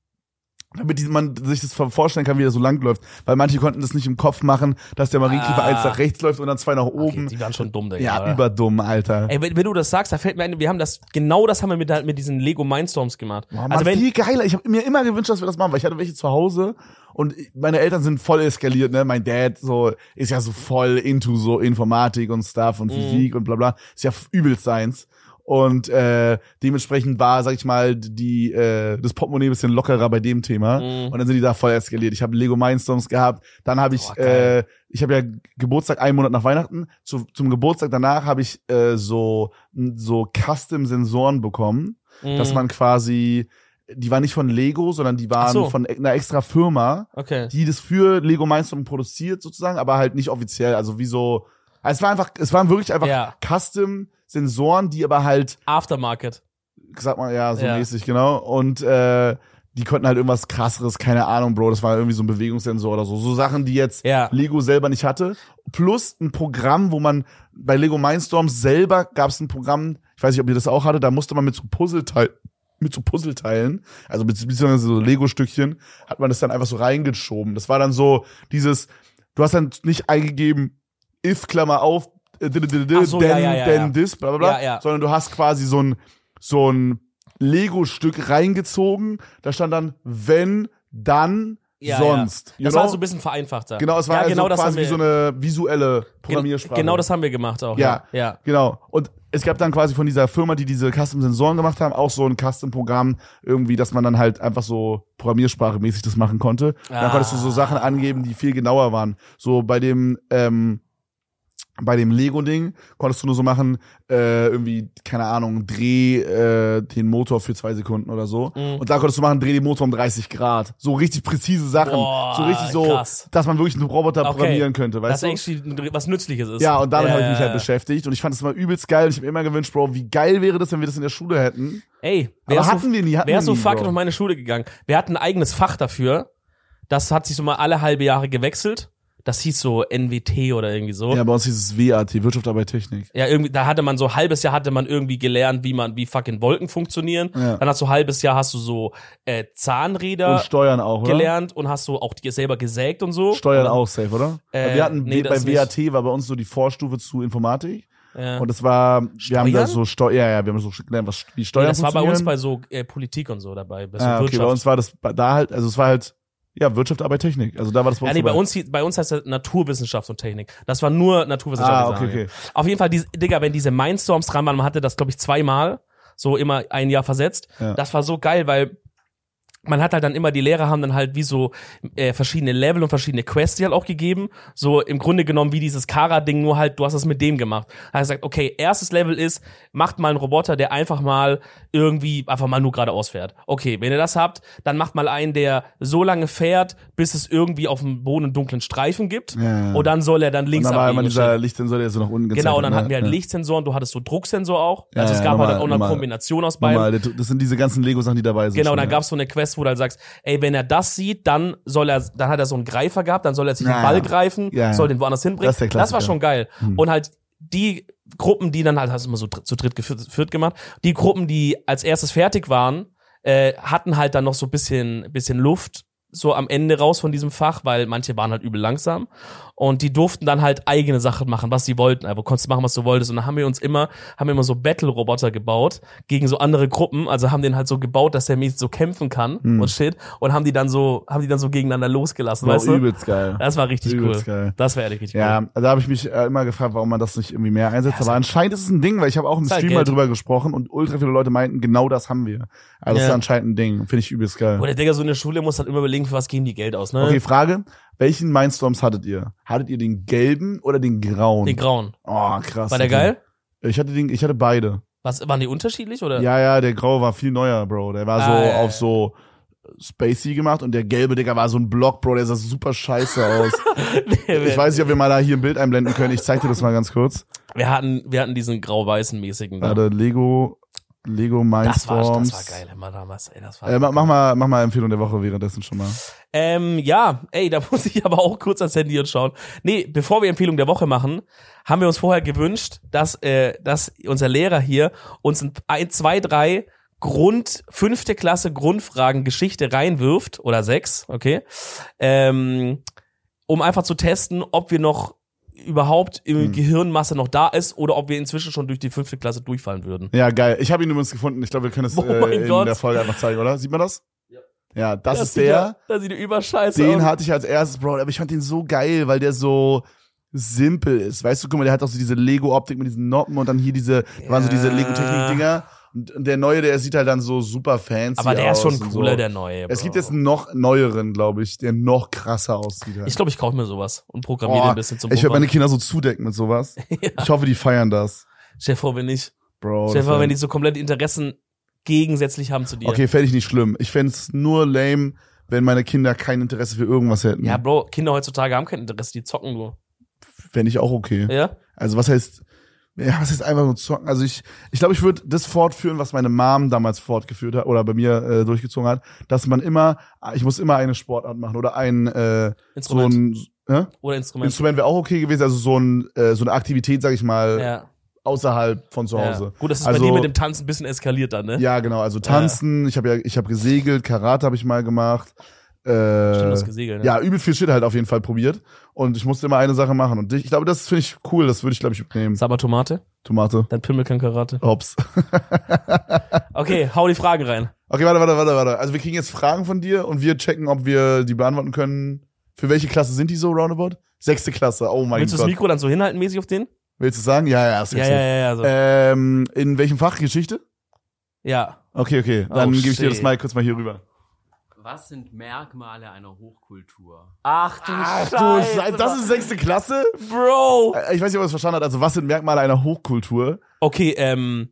Damit die, man sich das vorstellen kann, wie der so lang läuft. Weil manche konnten das nicht im Kopf machen, dass der Marienkäfer Ah. eins nach rechts läuft und dann zwei nach okay, oben. die waren schon dumm, Digga. Ja, oder? überdumm, Alter. Ey, wenn, wenn du das sagst, da fällt mir ein, wir haben das, genau das haben wir mit, halt mit diesen Lego Mindstorms gemacht. Boah, Mann, also wenn, viel geiler. Ich habe mir immer gewünscht, dass wir das machen, weil ich hatte welche zu Hause und meine Eltern sind voll eskaliert, ne? Mein Dad so ist ja so voll into so Informatik und Stuff und Mhm. Physik und bla bla. Ist ja übelst seins. Und äh, dementsprechend war, sag ich mal, die äh, das Portemonnaie ein bisschen lockerer bei dem Thema. Mhm. Und dann sind die da voll eskaliert. Ich habe Lego Mindstorms gehabt. Dann habe ich, Boah, geil. äh, ich habe ja Geburtstag einen Monat nach Weihnachten. Zu, zum Geburtstag danach habe ich äh, so so Custom-Sensoren bekommen, Mhm. dass man quasi, die waren nicht von Lego, sondern die waren Ach so. von einer extra Firma, okay. die das für Lego Mindstorm produziert sozusagen, aber halt nicht offiziell. Also wie so, also es war einfach, es waren wirklich einfach Ja. Custom-Sensoren, die aber halt, Aftermarket. sag mal, ja, so Ja. mäßig, genau. Und äh, die konnten halt irgendwas krasseres, keine Ahnung, Bro, das war irgendwie so ein Bewegungssensor oder so. So Sachen, die jetzt Ja. Lego selber nicht hatte. Plus ein Programm, wo man bei Lego Mindstorm selber gab es ein Programm, ich weiß nicht, ob ihr das auch hatte, da musste man mit so Puzzleteil mit so Puzzleteilen, also bezieh- beziehungsweise so Lego-Stückchen, hat man das dann einfach so reingeschoben. Das war dann so dieses, du hast dann nicht eingegeben, if, Klammer auf, äh, d- d- d- d- Ach so, denn, ja, ja, ja, denn ja. this, bla bla bla, Ja, ja. sondern du hast quasi so ein, so ein Lego-Stück reingezogen, da stand dann, wenn, dann Ja, sonst. ja. Das you war know? so ein bisschen vereinfachter. Genau, es war ja, also genau das quasi haben wir, wie so eine visuelle Programmiersprache. Genau das haben wir gemacht auch. Ja, Ja. ja. Genau. Und es gab dann quasi von dieser Firma, die diese Custom-Sensoren gemacht haben, auch so ein Custom-Programm irgendwie, dass man dann halt einfach so programmiersprachemäßig das machen konnte. Ah. Dann konntest du so Sachen angeben, die viel genauer waren. So bei dem, ähm, bei dem Lego-Ding konntest du nur so machen, äh, irgendwie, keine Ahnung, dreh äh, den Motor für zwei Sekunden oder so. Mhm. Und da konntest du machen, dreh den Motor um dreißig Grad. So richtig präzise Sachen. Boah, so richtig so, krass. Dass man wirklich einen Roboter okay. programmieren könnte, weißt das du? Das eigentlich was Nützliches ist. Ja, und damit ja, habe ich mich ja, halt ja. beschäftigt. Und ich fand das immer übelst geil. Ich habe mir immer gewünscht, Bro, wie geil wäre das, wenn wir das in der Schule hätten. Ey, aber hatten so, wir nie, hatten wär wir so nie, fucking Bro. auf meine Schule gegangen. Wir hatten ein eigenes Fach dafür. Das hat sich so mal alle halbe Jahre gewechselt. Das hieß so N W T oder irgendwie so. Ja, bei uns hieß es W A T, Wirtschaft, Arbeit, Technik. Ja, irgendwie, da hatte man so ein halbes Jahr hatte man irgendwie gelernt, wie man, wie fucking Wolken funktionieren. Ja. Dann hast du ein halbes Jahr hast du so äh, Zahnräder Und Steuern auch, oder? gelernt und hast du auch die selber gesägt und so. Steuern und, auch safe, oder? Äh, wir hatten nee, bei das W A T war bei uns so die Vorstufe zu Informatik. Ja. Und das war, wir Steuern? haben da so Steuern, ja, ja, wir haben so gelernt, was wie Steuern nee, das war bei uns funktionieren. bei so äh, Politik und so dabei, bei so ah, okay, Wirtschaft. bei uns war das da halt, also es war halt ja, Wirtschaft, Arbeit, Technik. Also da war das bei Ja, uns. nee, bei dabei. uns, hieß- bei uns heißt das Naturwissenschaft und Technik. Das war nur Naturwissenschaft. Ah, die okay, Sache. okay. Auf jeden Fall, diese, Digga, wenn diese Mindstorms dran waren, man hatte das, glaube ich, zweimal, so immer ein Jahr versetzt. Ja. Das war so geil, weil man hat halt dann immer, die Lehrer haben dann halt wie so äh, verschiedene Level und verschiedene Quests die halt auch gegeben. So im Grunde genommen wie dieses Kara-Ding, nur halt, du hast das mit dem gemacht. Er hat gesagt, okay, erstes Level ist, macht mal einen Roboter, der einfach mal irgendwie, einfach mal nur geradeaus fährt. Okay, wenn ihr das habt, dann macht mal einen, der so lange fährt, bis es irgendwie auf dem Boden einen dunklen Streifen gibt. Ja, ja. Und dann soll er dann links Und dann war abbiegen immer und dieser stehen. Lichtsensor, der so nach unten gezeigt Genau, und dann hat, hatten wir halt ne? Lichtsensoren, du hattest so Drucksensor auch. Ja, Also es ja, gab normal, halt auch eine normal. Kombination aus beiden. Normal, das sind diese ganzen Lego-Sachen, die dabei sind. Genau, schon, dann ja. gab's so eine Quest, wo du halt sagst, ey, wenn er das sieht, dann soll er, dann hat er so einen Greifer gehabt, dann soll er sich Ja, den Ball ja. greifen, Ja, ja. soll den woanders hinbringen. Das ist der Das war Klassiker. schon geil. Hm. Und halt die Gruppen, die dann halt, hast du immer so dr- zu dritt geführt, geführt gemacht, die Gruppen, die als erstes fertig waren, äh, hatten halt dann noch so ein bisschen, bisschen Luft so am Ende raus von diesem Fach, weil manche waren halt übel langsam und die durften dann halt eigene Sachen machen, was sie wollten, aber konntest machen, was du wolltest und dann haben wir uns immer, haben wir immer so Battle-Roboter gebaut gegen so andere Gruppen, also haben den halt so gebaut, dass der mäßig so kämpfen kann Hm. und shit und haben die dann so, haben die dann so gegeneinander losgelassen, War weißt du? übelst geil. Das war richtig Übelst cool. geil. Das war ehrlich richtig Ja, cool. also da habe ich mich äh, immer gefragt, warum man das nicht irgendwie mehr einsetzt. Ja, Aber anscheinend ist es ein Ding, weil ich habe auch im ist halt Stream mal Geld. drüber gesprochen und ultra viele Leute meinten, genau das haben wir. Also das Ja. ist anscheinend ein Ding. Finde ich übelst geil. Oder Digga, so eine Schule muss halt immer überlegen, für was geben die Geld aus, ne? Okay, Frage. Welchen Mindstorms hattet ihr? Hattet ihr den gelben oder den grauen? Den grauen. Oh, krass. War der okay. geil? Ich hatte den, ich hatte beide. Was, waren die unterschiedlich, oder? Ja, ja, der graue war viel neuer, Bro. Der war so Ah, ja, auf ja. so spacey gemacht und der gelbe, Digga, war so ein Block, Bro. Der sah super scheiße aus. Ich weiß nicht, ob wir mal da hier ein Bild einblenden können. Ich zeig dir das mal ganz kurz. Wir hatten, wir hatten diesen grau-weißen mäßigen da. Warte, Lego, Lego Das war, Mindstorms. das war geil, immer damals, ey, das war Äh, mach, mach mal, mach mal Empfehlung der Woche währenddessen schon mal. Ähm, ja, ey, da muss ich aber auch kurz ans Handy und schauen. Nee, bevor wir Empfehlung der Woche machen, haben wir uns vorher gewünscht, dass, äh, dass unser Lehrer hier uns ein, ein zwei, drei Grund, fünfte Klasse Grundfragen Geschichte reinwirft, oder sechs, okay, ähm, um einfach zu testen, ob wir noch überhaupt im Hm. Gehirnmasse noch da ist oder ob wir inzwischen schon durch die fünfte Klasse durchfallen würden. Ja, geil. Ich habe ihn übrigens gefunden. Ich glaube, wir können es Oh mein äh, in Gott. der Folge einfach zeigen, oder? Sieht man das? Ja. Ja, das, ist sieht der. Ja, das sieht ja überscheiße Den aus. hatte ich als erstes, Bro. Aber ich fand den so geil, weil der so simpel ist. Weißt du, guck mal, der hat auch so diese Lego-Optik mit diesen Noppen und dann hier diese, da waren so diese Ja. Lego-Technik-Dinger. Und der neue, der sieht halt dann so super fancy aus. Aber der ist schon und cooler, so. der neue. Es Bro. gibt jetzt einen noch neueren, glaube ich, der noch krasser aussieht. Halt. Ich glaube, ich kaufe mir sowas und programmiere Oh, den ein bisschen zum ich werde meine Pumpen. Kinder so zudecken mit sowas. Ja. Ich hoffe, die feiern das. Stell dir vor, wenn nicht. Bro. Stell dir das vor, wär- wenn die so komplett Interessen gegensätzlich haben zu dir. Okay, fände ich nicht schlimm. Ich fände es nur lame, wenn meine Kinder kein Interesse für irgendwas hätten. Ja, Bro, Kinder heutzutage haben kein Interesse, die zocken nur. Fände ich auch okay. Ja? Also was heißt, ja, was heißt einfach nur zocken? Also ich, ich glaube, ich würde das fortführen, was meine Mom damals fortgeführt hat oder bei mir äh, durchgezogen hat, dass man immer, ich muss immer eine Sportart machen oder ein äh, so Instrument. ein äh? Oder Instrument. Instrument wäre auch okay gewesen, also so ein äh, so eine Aktivität, sag ich mal, Ja. außerhalb von zu ja. Hause. Gut, das ist Also- bei dir mit dem Tanzen ein bisschen eskaliert dann, ne? Ja, genau, also tanzen, ich habe ja ich habe gesegelt, Karate habe ich mal gemacht. Äh, Stimmt, das Gesegel, ne? Ja, übel viel Shit halt auf jeden Fall probiert. Und ich musste immer eine Sache machen. Und ich, ich glaube, das finde ich cool. Das würde ich, glaube ich, mitnehmen. Sag mal Tomate. Tomate. Dein Pimmel kann Karate. Hops. Okay, hau die Fragen rein. Okay, warte, warte, warte, warte. Also wir kriegen jetzt Fragen von dir und wir checken, ob wir die beantworten können. Für welche Klasse sind die so roundabout? Sechste Klasse, oh mein Willst du Gott. das Mikro dann so hinhalten mäßig auf den? Willst du sagen? Ja, ja, Ja, sechste. ja, ja, ja. So. Ähm, in welchem Fach? Geschichte? Ja. Okay, okay. Dann Oh, gebe ich dir shit. das Mic kurz mal hier rüber. Was sind Merkmale einer Hochkultur? Ach du Ach du Scheiße. Scheiße, das ist sechste Klasse? Bro. Äh, Ich weiß nicht, ob ihr es verstanden habt. Also was sind Merkmale einer Hochkultur? Okay, ähm.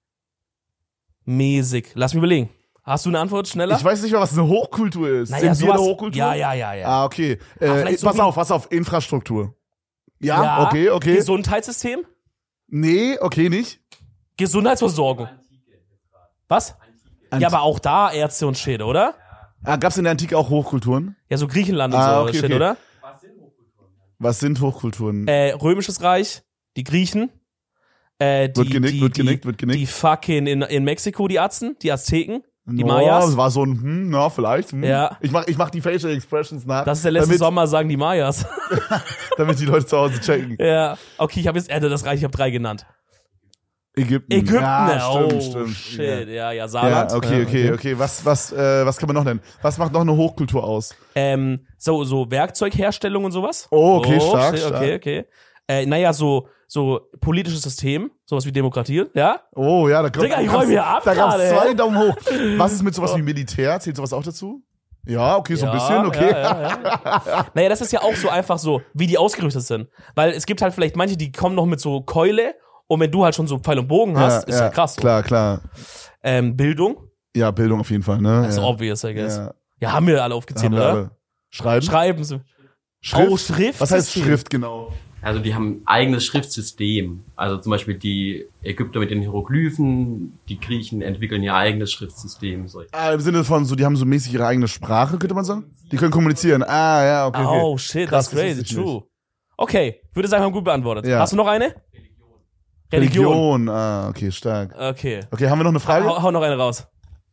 Mäßig. Lass mich überlegen. Hast du eine Antwort schneller? Ich weiß nicht mal, was eine Hochkultur ist. naja, sind wir eine sowas- Hochkultur? Ja, ja, ja, ja. Ah, okay. Ah, Äh, vielleicht so pass wie- auf, pass auf. Infrastruktur. Ja, okay, okay. Gesundheitssystem? Nee, okay, nicht. Gesundheitsversorgung. Was? Ant- Ja, aber auch da Ärzte und Shit, oder? Ah, gab's in der Antike auch Hochkulturen? Ja, so Griechenland und Ah, so okay, Shit, okay. oder? Was sind Hochkulturen? Äh, Römisches Reich, die Griechen. Äh, die, Wird genickt, die, wird die, genickt, wird genickt. Die fucking in, in Mexiko, die Atzen, die Azteken, die Oh, Mayas. das war so ein, hm, na, vielleicht. Hm. Ja. Ich mach, ich mach die Facial Expressions nach. Das ist der letzte damit, Sommer, sagen die Mayas. damit die Leute zu Hause checken. Ja. Okay, ich habe jetzt, äh, das Reich, ich habe drei genannt. Ägypten. Ägypten, Ja, stimmt, oh stimmt. shit, ja, ja, Ja, Saarland. okay, okay, okay. Was, was, äh, was kann man noch nennen? Was macht noch eine Hochkultur aus? Ähm, so, so Werkzeugherstellung und sowas. Oh, okay, stark, shit, stark. Okay, okay. Äh, naja, so, so politisches System, sowas wie Demokratie, ja? Oh, ja, da kommt Digga, ich da gab's- räum hier ab Da gab's gerade, zwei hä? Daumen hoch. Was ist mit sowas wie Militär? Zählt sowas auch dazu? Ja, okay, so ein bisschen, okay. Ja, ja, ja. Naja, das ist ja auch so einfach so, wie die ausgerüstet sind. Weil es gibt halt vielleicht manche, die kommen noch mit so Keule und wenn du halt schon so Pfeil und Bogen hast, ist ja krass. So. Klar, klar. Ähm, Bildung, Ja, Bildung auf jeden Fall, ne? das ist ja. obvious, I guess. Ja, Ja, haben wir alle aufgezählt, haben wir oder? alle. Schreiben? Schreiben sie. Schrift? Oh, Schrift. Was heißt Schrift genau? Also die haben ein eigenes Schriftsystem. Also zum Beispiel die Ägypter mit den Hieroglyphen, die Griechen entwickeln ihr eigenes Schriftsystem. So. Ah, im Sinne von so, die haben so mäßig ihre eigene Sprache, könnte man sagen? Die können kommunizieren. Ah, ja, okay, okay. Oh, shit, Krass, that's crazy, das wusste ich true. Okay, würde sagen, haben wir gut beantwortet. Ja. Hast du noch eine? Religion. Religion. Ah, okay, stark. Okay. Okay, haben wir noch eine Frage? Hau, hau noch eine raus.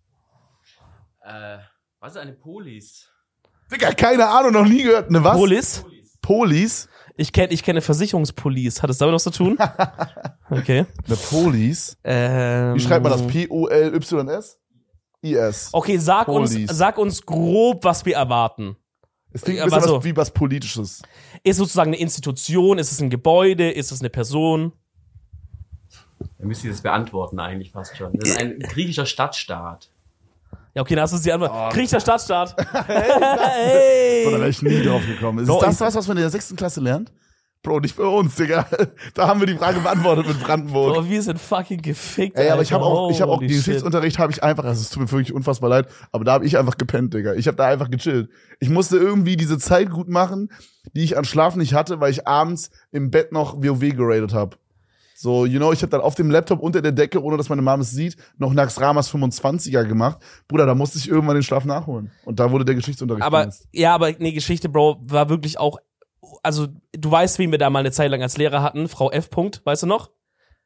Äh, was ist eine Polis? Digga, keine Ahnung, noch nie gehört. Ne, was? Polis? Polis? Ich kenne ich kenne Versicherungspolice. Hat es damit was zu tun? Okay. Eine Polis? Ähm, Wie schreibt man das? P O L Y S? I S. Okay, sag uns, Police. sag uns grob, was wir erwarten. Es klingt Ja, ein bisschen aber so. was, wie was Politisches. Ist es sozusagen eine Institution? Ist es ein Gebäude? Ist es eine Person? Ihr müsst ihr das beantworten eigentlich fast schon. Das ist ein griechischer Stadtstaat. Ja, okay, dann hast du die Antwort. Oh. Griechischer Stadtstaat. Oder hey. wäre ich nie drauf gekommen. Ist Bro, das ich- was, was man in der sechsten Klasse lernt? Bro, nicht bei uns, Digga. Da haben wir die Frage beantwortet mit Brandenburg. Oh, wir sind fucking gefickt. Ey, aber ich habe Alter. auch, ich habe auch Holy den shit. Geschichtsunterricht habe ich einfach, also es tut mir wirklich unfassbar leid, aber da habe ich einfach gepennt, Digga. Ich habe da einfach gechillt. Ich musste irgendwie diese Zeit gut machen, die ich an Schlaf nicht hatte, weil ich abends im Bett noch WoW geradet habe. So, you know, ich habe dann auf dem Laptop unter der Decke, ohne dass meine Mom es sieht, noch Naxramas fünfundzwanziger gemacht. Bruder, da musste ich irgendwann den Schlaf nachholen. Und da wurde der Geschichtsunterricht Aber, benutzt. ja, aber nee, Geschichte, Bro, war wirklich auch, also, du weißt, wen wir da mal eine Zeit lang als Lehrer hatten, Frau F. Punkt, weißt du noch?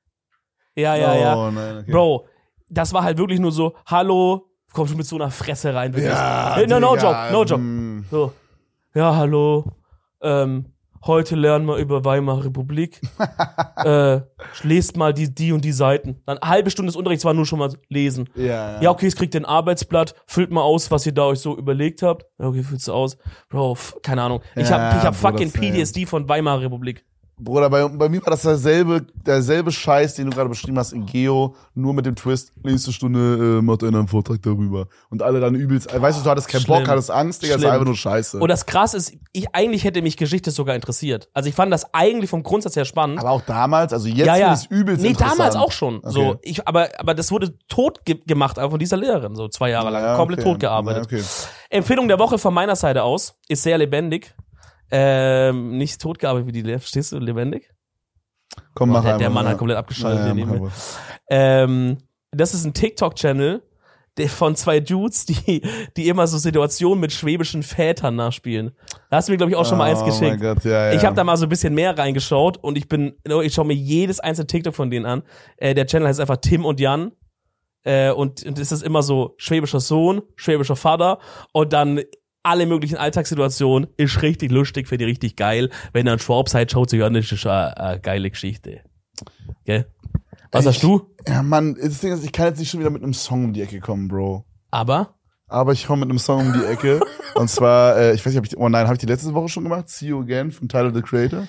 Ja, ja, ja. Oh, nein, okay. Bro, das war halt wirklich nur so, hallo, komm schon mit so einer Fresse rein, wirklich. Ja, Hey, no, no Digga, joke, no joke. mm. So, ja, hallo, ähm, heute lernen wir über Weimarer Republik. äh, lest mal die, die und die Seiten. Dann eine halbe Stunde des Unterrichts war nur schon mal lesen. Ja, Ja, okay, es kriegt ihr ein Arbeitsblatt, füllt mal aus, was ihr da euch so überlegt habt. Ja, okay, füllt's aus. Bro, f- keine Ahnung. Ich Ja, hab, ich hab Bruder, fucking same. P T S D von Weimarer Republik. Bruder, bei, bei mir war das derselbe, derselbe Scheiß, den du gerade beschrieben hast in Geo, nur mit dem Twist, nächste Stunde äh, macht einer einen Vortrag darüber. Und alle dann übelst, äh, weißt du, du hattest keinen Schlimm. Bock, hattest Angst, Digga, das ist Schlimm. einfach nur Scheiße. Und das krass ist, ich, eigentlich hätte mich Geschichte sogar interessiert. Also ich fand das eigentlich vom Grundsatz her spannend. aber auch damals, also jetzt ja, ja. finde ich übelst Nee, interessant. damals auch schon. So, Okay. ich, aber, aber das wurde tot ge gemacht, aber von dieser Lehrerin, so zwei Jahre lang. Ja, komplett okay. tot gearbeitet. Ja, okay. Empfehlung der Woche von meiner Seite aus ist sehr lebendig. Ähm, nicht tot gearbeitet wie die Lehrerin. Verstehst du? Lebendig? Komm, Boah, mach der, einfach. der Mann ja. hat komplett abgeschaltet. Ja, hier ja, neben mach mir. einfach. Ähm, das ist ein TikTok-Channel der von zwei Dudes, die, die immer so Situationen mit schwäbischen Vätern nachspielen. Da hast du mir, glaube ich, auch schon mal eins Oh geschickt. mein Gott, ja, ja. Ich habe da mal so ein bisschen mehr reingeschaut und ich bin, ich schaue mir jedes einzelne TikTok von denen an. Äh, der Channel heißt einfach Tim und Jan. Äh, und, und es ist immer so schwäbischer Sohn, schwäbischer Vater und dann alle möglichen Alltagssituationen. Ist richtig lustig, finde ich richtig geil. Wenn ihr an Schwab seid, schaut zu hören, das ist eine, eine geile Geschichte. Gell? Was Ey, hast du? Ja, Mann, das Ding ist, ich kann jetzt nicht schon wieder mit einem Song um die Ecke kommen, Bro. Aber? Aber ich komme mit einem Song um die Ecke. Und zwar, äh, ich weiß nicht, ob ich, oh nein, habe ich die letzte Woche schon gemacht? See You Again von Tyler, the Creator.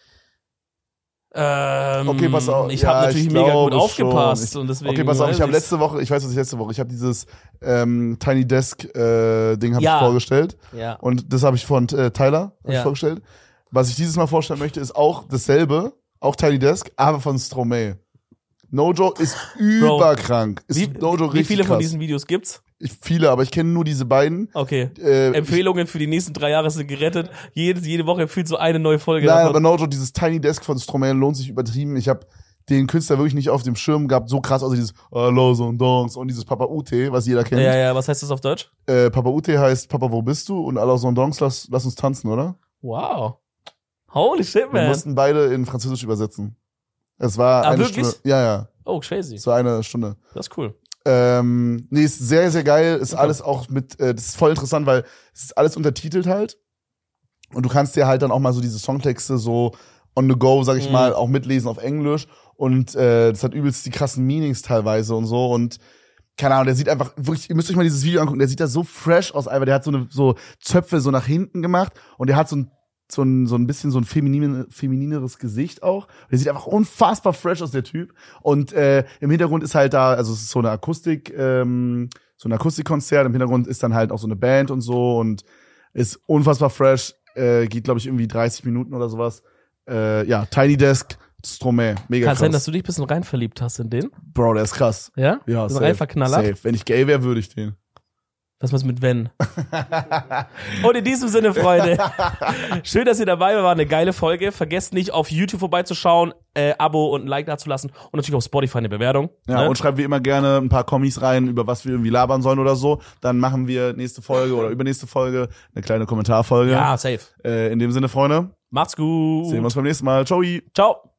Ähm, Okay, pass auf. Ich Ja, habe natürlich ich mega gut glaube aufgepasst. schon. Und deswegen Okay, pass auf, ich habe weiß letzte Woche, ich weiß, was ich letzte Woche, ich habe dieses ähm, Tiny Desk äh, Ding hab Ja. ich vorgestellt. Ja. Und das habe ich von äh, Tyler hab Ja. ich vorgestellt. Was ich dieses Mal vorstellen möchte, ist auch dasselbe, auch Tiny Desk, aber von Stromae. No Joke ist überkrank. Ist Wie, No Joke wie richtig viele von krass. diesen Videos gibt's? Ich, viele, aber ich kenne nur diese beiden. Okay. Äh, Empfehlungen für die nächsten drei Jahre sind gerettet. Jede, jede Woche fühlt so eine neue Folge Nein, aber davon. No Joke, dieses Tiny Desk von Stromae lohnt sich übertrieben. Ich habe den Künstler wirklich nicht auf dem Schirm gehabt, so krass, also dieses Los und Dongs und dieses Papa Ute, was jeder kennt. Ja, ja, was heißt das auf Deutsch? Äh, Papa Ute heißt Papa, wo bist du? Und Los und Dongs, lass, lass uns tanzen, oder? Wow. Holy shit, Wir man. mussten beide in Französisch übersetzen. Es war Ah, eine wirklich? Stunde. Ja, ja. Oh, crazy. Es war eine Stunde. Das ist cool. Ähm, nee, ist sehr, sehr geil. Ist Okay. alles auch mit, äh, das ist voll interessant, weil es ist alles untertitelt halt. Und du kannst dir halt dann auch mal so diese Songtexte so on the go, sag ich Mhm. mal, auch mitlesen auf Englisch. Und äh, das hat übelst die krassen Meanings teilweise und so. Und keine Ahnung, der sieht einfach wirklich, ihr müsst euch mal dieses Video angucken, der sieht da so fresh aus, einfach. Der hat so eine so Zöpfe so nach hinten gemacht und der hat so ein so ein, so ein bisschen so ein feminine, feminineres Gesicht auch. Der sieht einfach unfassbar fresh aus, der Typ. Und äh, im Hintergrund ist halt da, also es ist so eine Akustik, ähm, so ein Akustikkonzert. Im Hintergrund ist dann halt auch so eine Band und so und ist unfassbar fresh. Äh, geht, glaube ich, irgendwie dreißig Minuten oder sowas. Äh, ja, Tiny Desk, Stromae, mega Kann krass. sein, dass du dich ein bisschen rein verliebt hast in den? Bro, der ist krass. Ja? Ja, So safe, rein verknallert? safe. Wenn ich gay wäre, würde ich den. Was ist mit wenn? Und in diesem Sinne, Freunde, schön, dass ihr dabei wart. War eine geile Folge. Vergesst nicht, auf YouTube vorbeizuschauen, äh, Abo und ein Like dazulassen und natürlich auf Spotify eine Bewertung. Ja, ne? und schreibt wie immer gerne ein paar Kommis rein, über was wir irgendwie labern sollen oder so. Dann machen wir nächste Folge oder übernächste Folge eine kleine Kommentarfolge. Ja, safe. Äh, in dem Sinne, Freunde, Macht's gut. sehen wir uns beim nächsten Mal. Ciao. Ciao.